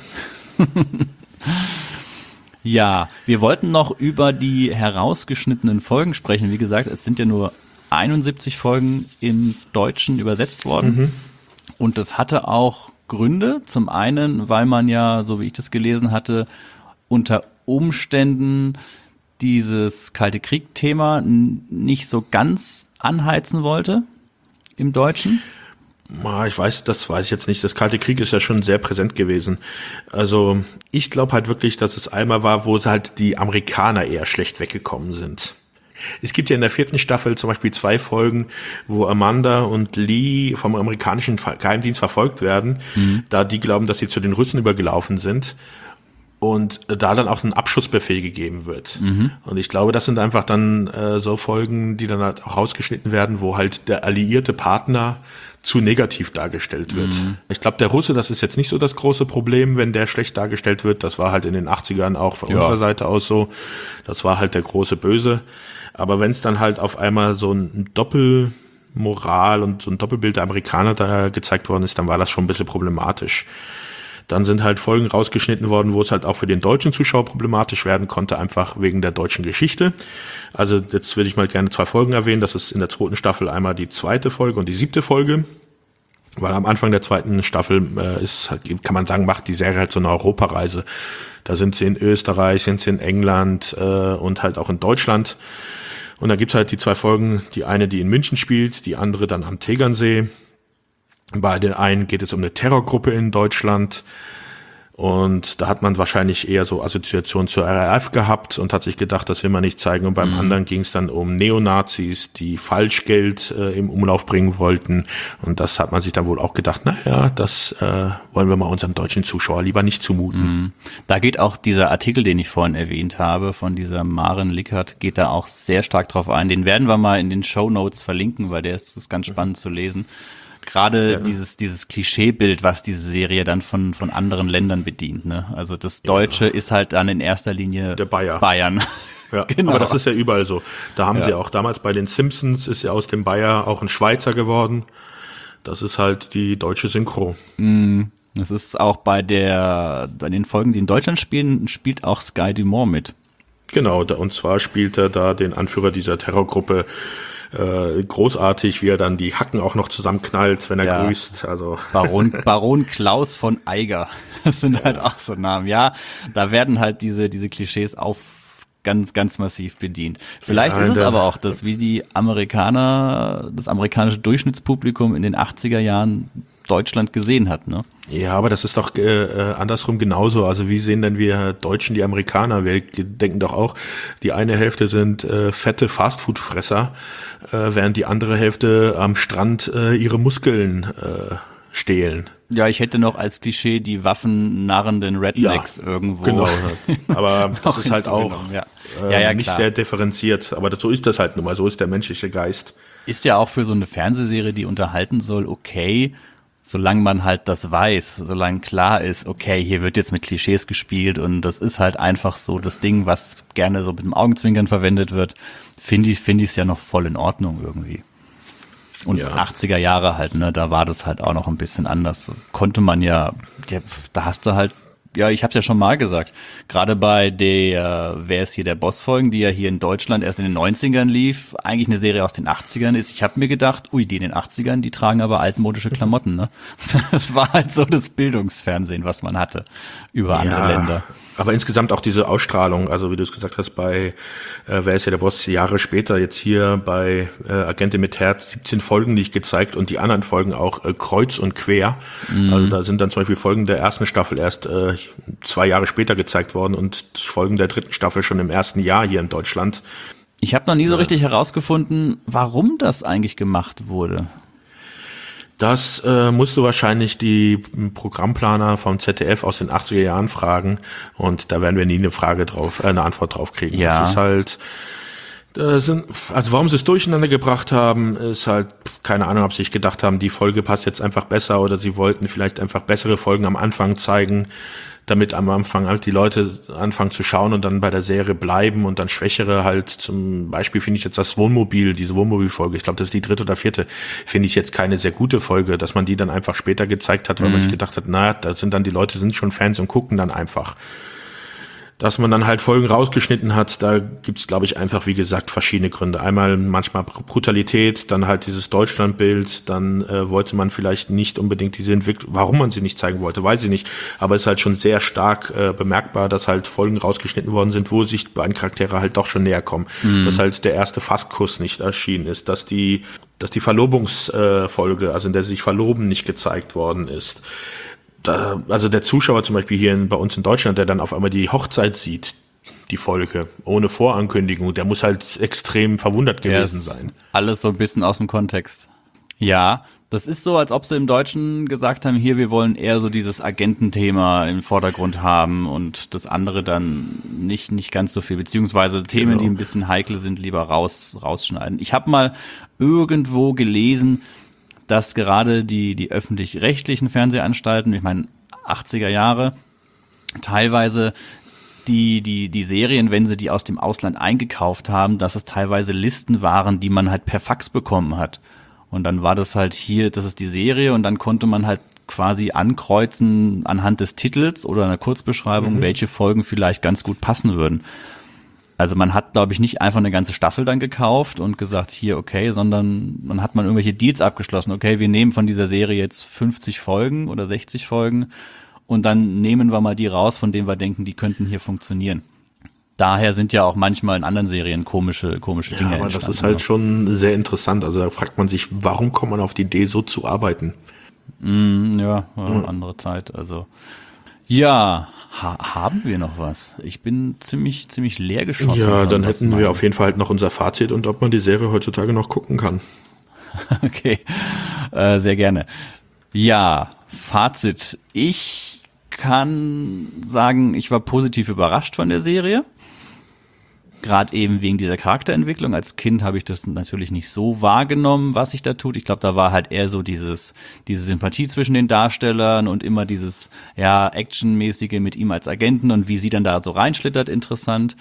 Ja, wir wollten noch über die herausgeschnittenen Folgen sprechen. Wie gesagt, es sind ja nur 71 Folgen im Deutschen übersetzt worden. Und das hatte auch Gründe. Zum einen, weil man ja, so wie ich das gelesen hatte, unter Umständen dieses Kalte Krieg-Thema nicht so ganz anheizen wollte. Im Deutschen? Das weiß ich jetzt nicht. Das Kalte Krieg ist ja schon sehr präsent gewesen. Also ich glaube halt wirklich, dass es einmal war, wo halt die Amerikaner eher schlecht weggekommen sind. Es gibt ja in der 4. Staffel zum Beispiel 2 Folgen, wo Amanda und Lee vom amerikanischen Geheimdienst verfolgt werden, da die glauben, dass sie zu den Russen übergelaufen sind. Und da dann auch ein Abschussbefehl gegeben wird. Und ich glaube, das sind einfach dann so Folgen, die dann halt auch rausgeschnitten werden, wo halt der alliierte Partner zu negativ dargestellt wird. Ich glaube, der Russe, das ist jetzt nicht so das große Problem, wenn der schlecht dargestellt wird. Das war halt in den 80ern auch von unserer Seite aus so. Das war halt der große Böse. Aber wenn es dann halt auf einmal so ein Doppelmoral und so ein Doppelbild der Amerikaner da gezeigt worden ist, dann war das schon ein bisschen problematisch. Dann sind halt Folgen rausgeschnitten worden, wo es halt auch für den deutschen Zuschauer problematisch werden konnte, einfach wegen der deutschen Geschichte. Also jetzt würde ich mal gerne 2 Folgen erwähnen. Das ist in der 2. Staffel einmal die 2. Folge und die 7. Folge. Weil am Anfang der 2. Staffel kann man sagen, macht die Serie halt so eine Europareise. Da sind sie in Österreich, sind sie in England und halt auch in Deutschland. Und da gibt's halt die 2 Folgen, die eine, die in München spielt, die andere dann am Tegernsee. Bei den einen geht es um eine Terrorgruppe in Deutschland und da hat man wahrscheinlich eher so Assoziation zur RAF gehabt und hat sich gedacht, das will man nicht zeigen. Und beim anderen ging es dann um Neonazis, die Falschgeld im Umlauf bringen wollten. Und das hat man sich dann wohl auch gedacht, naja, das wollen wir mal unserem deutschen Zuschauer lieber nicht zumuten. Da geht auch dieser Artikel, den ich vorhin erwähnt habe, von dieser Maren Lickert, geht da auch sehr stark drauf ein. Den werden wir mal in den Shownotes verlinken, weil der ist ganz spannend zu lesen. Gerade dieses Klischeebild, was diese Serie dann von anderen Ländern bedient, ne? Also das Deutsche ist halt dann in erster Linie der Bayern. Ja, genau. Aber das ist ja überall so. Da haben sie auch damals bei den Simpsons ist ja aus dem Bayer auch ein Schweizer geworden. Das ist halt die deutsche Synchro. Das ist auch bei den Folgen, die in Deutschland spielen, spielt auch Sky Dumont mit. Genau, und zwar spielt er da den Anführer dieser Terrorgruppe großartig, wie er dann die Hacken auch noch zusammenknallt, wenn er grüßt. Also Baron Klaus von Eiger. Das sind halt auch so Namen. Ja, da werden halt diese Klischees auf ganz, ganz massiv bedient. Vielleicht ist es aber auch, dass wie das amerikanische Durchschnittspublikum in den 80er Jahren Deutschland gesehen hat, ne? Ja, aber das ist doch andersrum genauso. Also wie sehen denn wir Deutschen die Amerikaner? Wir denken doch auch, die eine Hälfte sind fette Fastfood-Fresser, während die andere Hälfte am Strand ihre Muskeln stehlen. Ja, ich hätte noch als Klischee die waffennarrenden Rednecks irgendwo. Genau. Aber das ist halt auch nicht klar. sehr differenziert. Aber so ist das halt nun mal. So ist der menschliche Geist. Ist ja auch für so eine Fernsehserie, die unterhalten soll, okay, solange man halt das weiß, solange klar ist, okay, hier wird jetzt mit Klischees gespielt und das ist halt einfach so das Ding, was gerne so mit dem Augenzwinkern verwendet wird, finde ich es ja noch voll in Ordnung irgendwie. Und 80er Jahre halt, ne, da war das halt auch noch ein bisschen anders. Konnte man da hast du halt, ich hab's ja schon mal gesagt, gerade bei der Wer ist hier der Boss-Folgen, die ja hier in Deutschland erst in den 90ern lief, eigentlich eine Serie aus den 80ern ist. Ich habe mir gedacht, die in den 80ern, die tragen aber altmodische Klamotten, ne? Das war halt so das Bildungsfernsehen, was man hatte über andere Länder. Aber insgesamt auch diese Ausstrahlung, also wie du es gesagt hast, bei Wer ist hier der Boss, Jahre später, jetzt hier bei Agentin mit Herz, 17 Folgen nicht gezeigt und die anderen Folgen auch kreuz und quer. Also da sind dann zum Beispiel Folgen der ersten Staffel erst 2 Jahre später gezeigt worden und Folgen der dritten Staffel schon im ersten Jahr hier in Deutschland. Ich habe noch nie so richtig herausgefunden, warum das eigentlich gemacht wurde. Das musst du wahrscheinlich die Programmplaner vom ZDF aus den 80er Jahren fragen und da werden wir nie eine Antwort drauf kriegen. Ja. Das ist halt, also warum sie es durcheinander gebracht haben, ist halt, keine Ahnung, ob sie sich gedacht haben, die Folge passt jetzt einfach besser oder sie wollten vielleicht einfach bessere Folgen am Anfang zeigen, damit am Anfang halt die Leute anfangen zu schauen und dann bei der Serie bleiben und dann schwächere halt, zum Beispiel finde ich jetzt das Wohnmobil, diese Wohnmobilfolge, ich glaube, das ist die 3. oder 4, finde ich jetzt keine sehr gute Folge, dass man die dann einfach später gezeigt hat, weil man sich gedacht hat, da sind dann die Leute, sind schon Fans und gucken dann einfach. Dass man dann halt Folgen rausgeschnitten hat, da gibt's, glaube ich, einfach, wie gesagt, verschiedene Gründe. Einmal manchmal Brutalität, dann halt dieses Deutschlandbild, dann wollte man vielleicht nicht unbedingt diese Entwicklung, warum man sie nicht zeigen wollte, weiß ich nicht, aber es ist halt schon sehr stark bemerkbar, dass halt Folgen rausgeschnitten worden sind, wo sich beiden Charaktere halt doch schon näher kommen. Dass halt der erste Fasskuss nicht erschienen ist, dass die Verlobungsfolge, also in der sie sich verloben, nicht gezeigt worden ist. Also der Zuschauer zum Beispiel hier bei uns in Deutschland, der dann auf einmal die Hochzeit sieht, die Folge, ohne Vorankündigung, der muss halt extrem verwundert gewesen sein. Alles so ein bisschen aus dem Kontext. Ja, das ist so, als ob sie im Deutschen gesagt haben, hier, wir wollen eher so dieses Agententhema im Vordergrund haben und das andere dann nicht ganz so viel, beziehungsweise Themen, die ein bisschen heikel sind, lieber rausschneiden. Ich habe mal irgendwo gelesen, dass gerade die öffentlich-rechtlichen Fernsehanstalten, ich meine 80er Jahre, teilweise die Serien, wenn sie die aus dem Ausland eingekauft haben, dass es teilweise Listen waren, die man halt per Fax bekommen hat. Und dann war das halt hier, das ist die Serie und dann konnte man halt quasi ankreuzen anhand des Titels oder einer Kurzbeschreibung, welche Folgen vielleicht ganz gut passen würden. Also man hat, glaube ich, nicht einfach eine ganze Staffel dann gekauft und gesagt, hier, okay, sondern man hat irgendwelche Deals abgeschlossen. Okay, wir nehmen von dieser Serie jetzt 50 Folgen oder 60 Folgen und dann nehmen wir mal die raus, von denen wir denken, die könnten hier funktionieren. Daher sind ja auch manchmal in anderen Serien komische Dinge entstanden. Ja, aber das ist halt schon sehr interessant. Also da fragt man sich, warum kommt man auf die Idee, so zu arbeiten? Andere Zeit, also. Ja, haben wir noch was? Ich bin ziemlich leer geschossen. Ja, dann hätten wir auf jeden Fall halt noch unser Fazit und ob man die Serie heutzutage noch gucken kann. Okay, sehr gerne. Ja, Fazit. Ich kann sagen, ich war positiv überrascht von der Serie. Gerade eben wegen dieser Charakterentwicklung. Als Kind habe ich das natürlich nicht so wahrgenommen, was sich da tut. Ich glaube, da war halt eher so diese Sympathie zwischen den Darstellern und immer dieses, Actionmäßige mit ihm als Agenten und wie sie dann da so reinschlittert, interessant.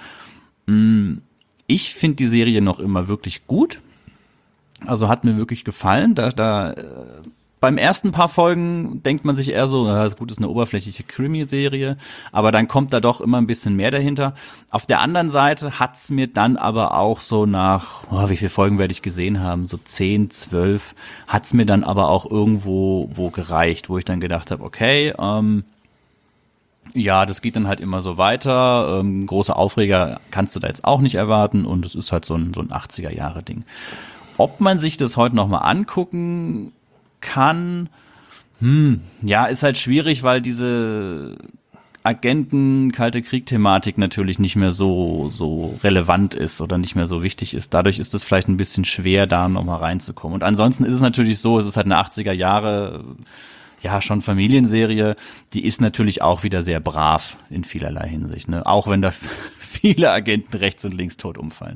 Ich finde die Serie noch immer wirklich gut. Also hat mir wirklich gefallen. Beim ersten paar Folgen denkt man sich eher so, das ist eine oberflächliche Krimi-Serie, aber dann kommt da doch immer ein bisschen mehr dahinter. Auf der anderen Seite hat's mir dann aber auch so nach, wie viele Folgen werde ich gesehen haben, so 10, 12, hat's mir dann aber auch irgendwo gereicht, wo ich dann gedacht habe, okay, das geht dann halt immer so weiter, große Aufreger kannst du da jetzt auch nicht erwarten und es ist halt so ein 80er-Jahre-Ding. Ob man sich das heute nochmal angucken kann, Ja, ist halt schwierig, weil diese Agenten-Kalte Krieg-Thematik natürlich nicht mehr so relevant ist oder nicht mehr so wichtig ist. Dadurch ist es vielleicht ein bisschen schwer, da nochmal reinzukommen. Und ansonsten ist es natürlich so, es ist halt eine 80er Jahre, ja, schon Familienserie. Die ist natürlich auch wieder sehr brav in vielerlei Hinsicht, ne? Auch wenn da viele Agenten rechts und links tot umfallen.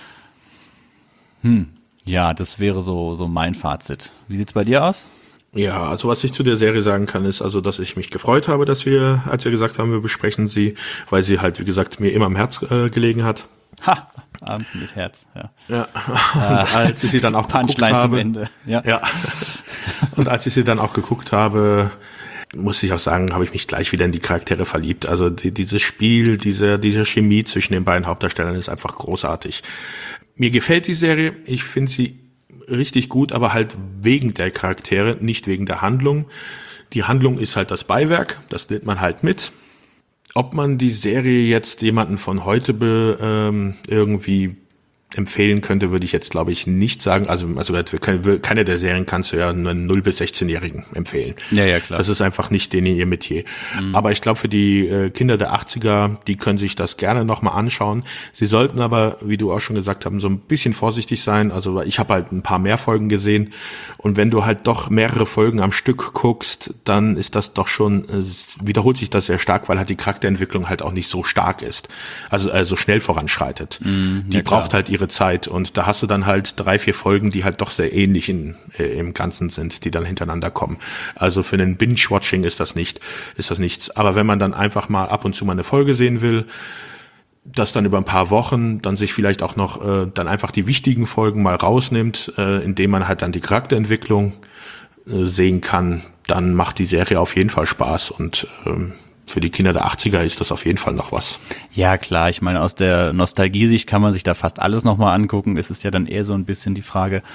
Ja, das wäre so mein Fazit. Wie sieht's bei dir aus? Ja, also was ich zu der Serie sagen kann, ist also, dass ich mich gefreut habe, dass wir, als wir gesagt haben, wir besprechen sie, weil sie halt, wie gesagt, mir immer am Herz gelegen hat. Ha, Abend mit Herz, ja. Ja, und als ich sie dann auch geguckt habe. Punchline zum Ende, ja. Und als ich sie dann auch geguckt habe, muss ich auch sagen, habe ich mich gleich wieder in die Charaktere verliebt. Also dieses Spiel, diese Chemie zwischen den beiden Hauptdarstellern ist einfach großartig. Mir gefällt die Serie, ich finde sie richtig gut, aber halt wegen der Charaktere, nicht wegen der Handlung. Die Handlung ist halt das Beiwerk, das nimmt man halt mit. Ob man die Serie jetzt jemanden von heute irgendwie empfehlen könnte, würde ich jetzt, glaube ich, nicht sagen. Also keine der Serien kannst du ja einen 0- bis 16-Jährigen empfehlen. Ja, klar. Das ist einfach nicht denen ihr Metier. Aber ich glaube, für die Kinder der 80er, die können sich das gerne nochmal anschauen. Sie sollten aber, wie du auch schon gesagt hast, so ein bisschen vorsichtig sein. Also ich habe halt ein paar mehr Folgen gesehen. Und wenn du halt doch mehrere Folgen am Stück guckst, dann ist das doch schon, wiederholt sich das sehr stark, weil halt die Charakterentwicklung halt auch nicht so stark ist. Also schnell voranschreitet. Die braucht halt ihre Zeit und da hast du dann halt 3, 4 Folgen, die halt doch sehr ähnlich im Ganzen sind, die dann hintereinander kommen. Also für einen Binge-Watching ist das nichts. Aber wenn man dann einfach mal ab und zu mal eine Folge sehen will, das dann über ein paar Wochen, dann sich vielleicht auch noch dann einfach die wichtigen Folgen mal rausnimmt, indem man halt dann die Charakterentwicklung sehen kann, dann macht die Serie auf jeden Fall Spaß und für die Kinder der 80er ist das auf jeden Fall noch was. Ja, klar. Ich meine, aus der Nostalgie-Sicht kann man sich da fast alles nochmal angucken. Es ist ja dann eher so ein bisschen die Frage,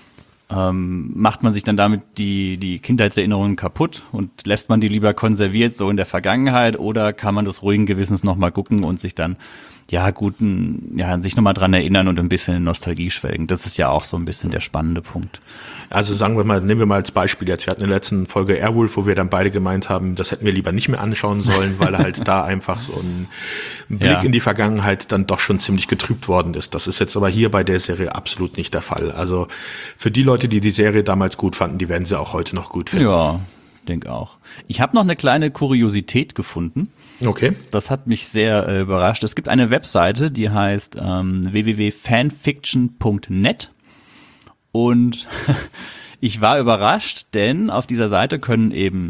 macht man sich dann damit die Kindheitserinnerungen kaputt und lässt man die lieber konserviert so in der Vergangenheit oder kann man das ruhigen Gewissens nochmal gucken und sich dann, sich nochmal dran erinnern und ein bisschen in Nostalgie schwelgen. Das ist ja auch so ein bisschen der spannende Punkt. Also nehmen wir mal als Beispiel jetzt, wir hatten in der letzten Folge Airwolf, wo wir dann beide gemeint haben, das hätten wir lieber nicht mehr anschauen sollen, weil halt da einfach so ein Blick in die Vergangenheit dann doch schon ziemlich getrübt worden ist. Das ist jetzt aber hier bei der Serie absolut nicht der Fall. Also für die Leute, die Serie damals gut fanden, die werden sie auch heute noch gut finden. Ja, denke auch. Ich habe noch eine kleine Kuriosität gefunden. Okay. Das hat mich sehr überrascht. Es gibt eine Webseite, die heißt www.fanfiction.net und ich war überrascht, denn auf dieser Seite können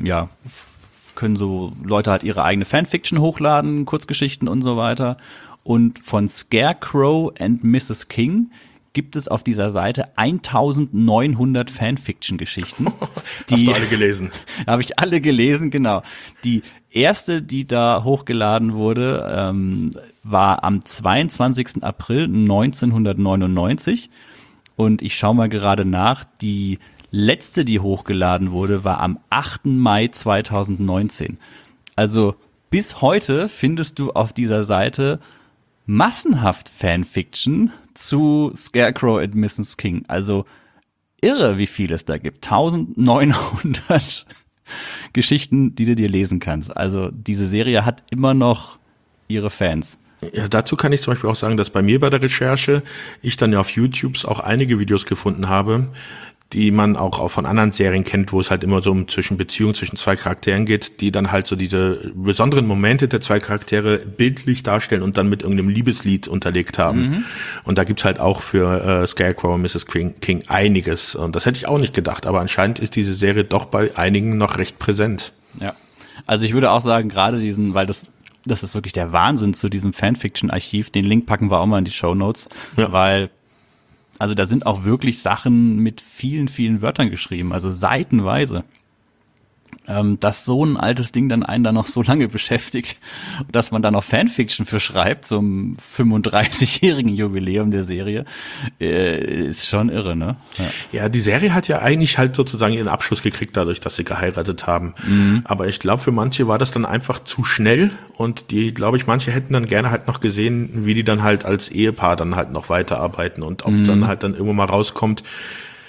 so Leute halt ihre eigene Fanfiction hochladen, Kurzgeschichten und so weiter. Und von Scarecrow and Mrs. King gibt es auf dieser Seite 1900 Fanfiction-Geschichten. Hast du alle gelesen? Habe ich alle gelesen, genau. Die erste, die da hochgeladen wurde, war am 22. April 1999. Und ich schaue mal gerade nach, die letzte, die hochgeladen wurde, war am 8. Mai 2019. Also bis heute findest du auf dieser Seite massenhaft Fanfiction zu Scarecrow and Mrs. King. Also irre, wie viel es da gibt. 1900 Geschichten, die du dir lesen kannst. Also diese Serie hat immer noch ihre Fans. Ja, dazu kann ich zum Beispiel auch sagen, dass bei mir bei der Recherche ich dann ja auf YouTube auch einige Videos gefunden habe, die man auch von anderen Serien kennt, wo es halt immer so um Beziehungen zwischen zwei Charakteren geht, die dann halt so diese besonderen Momente der zwei Charaktere bildlich darstellen und dann mit irgendeinem Liebeslied unterlegt haben. Und da gibt's halt auch für Scarecrow und Mrs. King einiges. Und das hätte ich auch nicht gedacht, aber anscheinend ist diese Serie doch bei einigen noch recht präsent. Ja, also ich würde auch sagen, gerade weil das ist wirklich der Wahnsinn zu diesem Fanfiction-Archiv. Den Link packen wir auch mal in die Shownotes, weil also da sind auch wirklich Sachen mit vielen, vielen Wörtern geschrieben, also seitenweise. Dass so ein altes Ding dann einen da noch so lange beschäftigt, dass man da noch Fanfiction für schreibt zum 35-jährigen Jubiläum der Serie, ist schon irre, ne? Ja, die Serie hat ja eigentlich halt sozusagen ihren Abschluss gekriegt dadurch, dass sie geheiratet haben. Aber ich glaube, für manche war das dann einfach zu schnell und manche hätten dann gerne halt noch gesehen, wie die dann halt als Ehepaar dann halt noch weiterarbeiten und ob dann halt dann irgendwann mal rauskommt,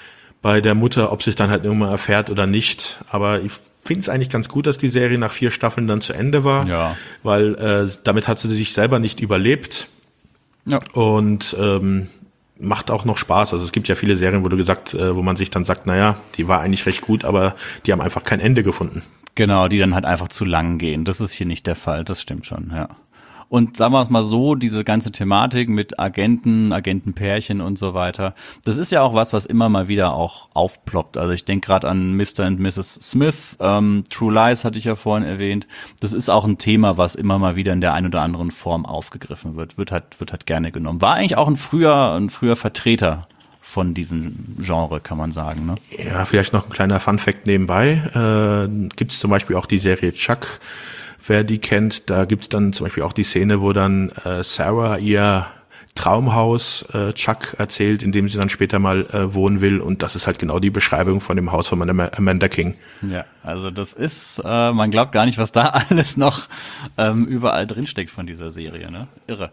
bei der Mutter, ob sie es dann halt irgendwann erfährt oder nicht. Aber ich finde es eigentlich ganz gut, dass die Serie nach 4 Staffeln dann zu Ende war, weil damit hat sie sich selber nicht überlebt. Ja. Und macht auch noch Spaß. Also es gibt ja viele Serien, wo man sich dann sagt, naja, die war eigentlich recht gut, aber die haben einfach kein Ende gefunden. Genau, die dann halt einfach zu lang gehen. Das ist hier nicht der Fall, das stimmt schon, ja. Und sagen wir es mal so, diese ganze Thematik mit Agenten, Agentenpärchen und so weiter, das ist ja auch was immer mal wieder auch aufploppt. Also ich denke gerade an Mr. und Mrs. Smith, True Lies hatte ich ja vorhin erwähnt. Das ist auch ein Thema, was immer mal wieder in der einen oder anderen Form aufgegriffen wird. Wird halt gerne genommen. War eigentlich auch ein früher Vertreter von diesem Genre, kann man sagen, ne? Ja, vielleicht noch ein kleiner Funfact nebenbei. Gibt es zum Beispiel auch die Serie Chuck. Wer die kennt, da gibt's dann zum Beispiel auch die Szene, wo dann Sarah ihr Traumhaus Chuck erzählt, in dem sie dann später mal wohnen will. Und das ist halt genau die Beschreibung von dem Haus von Amanda King. Ja, also das ist, man glaubt gar nicht, was da alles noch überall drinsteckt von dieser Serie, ne? Irre.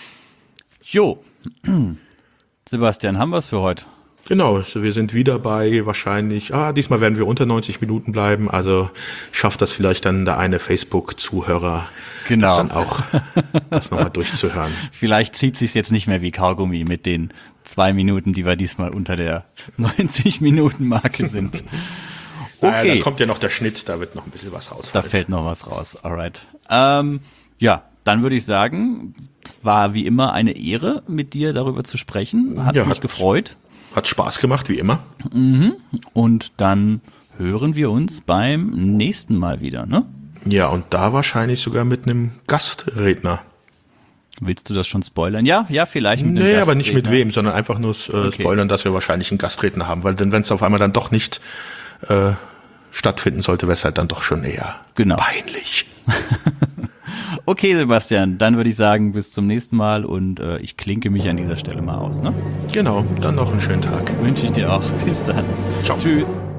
Jo, Sebastian, haben wir's für heute? Genau, also wir sind wieder bei wahrscheinlich, diesmal werden wir unter 90 Minuten bleiben, also schafft das vielleicht dann der eine Facebook-Zuhörer, das dann auch das nochmal durchzuhören. Vielleicht zieht sich's jetzt nicht mehr wie Kaugummi mit den 2 Minuten, die wir diesmal unter der 90-Minuten-Marke sind. Okay. Da kommt ja noch der Schnitt, da wird noch ein bisschen was raus. Da fällt noch was raus, alright. Ja, dann würde ich sagen, war wie immer eine Ehre, mit dir darüber zu sprechen. Hat mich gefreut. Hat Spaß gemacht, wie immer. Und dann hören wir uns beim nächsten Mal wieder, ne? Ja, und da wahrscheinlich sogar mit einem Gastredner. Willst du das schon spoilern? Ja, vielleicht mit einem Gastredner. Nee, aber nicht mit wem, sondern einfach nur spoilern, dass wir wahrscheinlich einen Gastredner haben. Weil denn wenn es auf einmal dann doch nicht stattfinden sollte, wäre es halt dann doch schon eher peinlich. Okay, Sebastian, dann würde ich sagen, bis zum nächsten Mal und ich klinke mich an dieser Stelle mal aus, ne? Genau, dann noch einen schönen Tag. Wünsche ich dir auch. Bis dann. Ciao. Tschüss.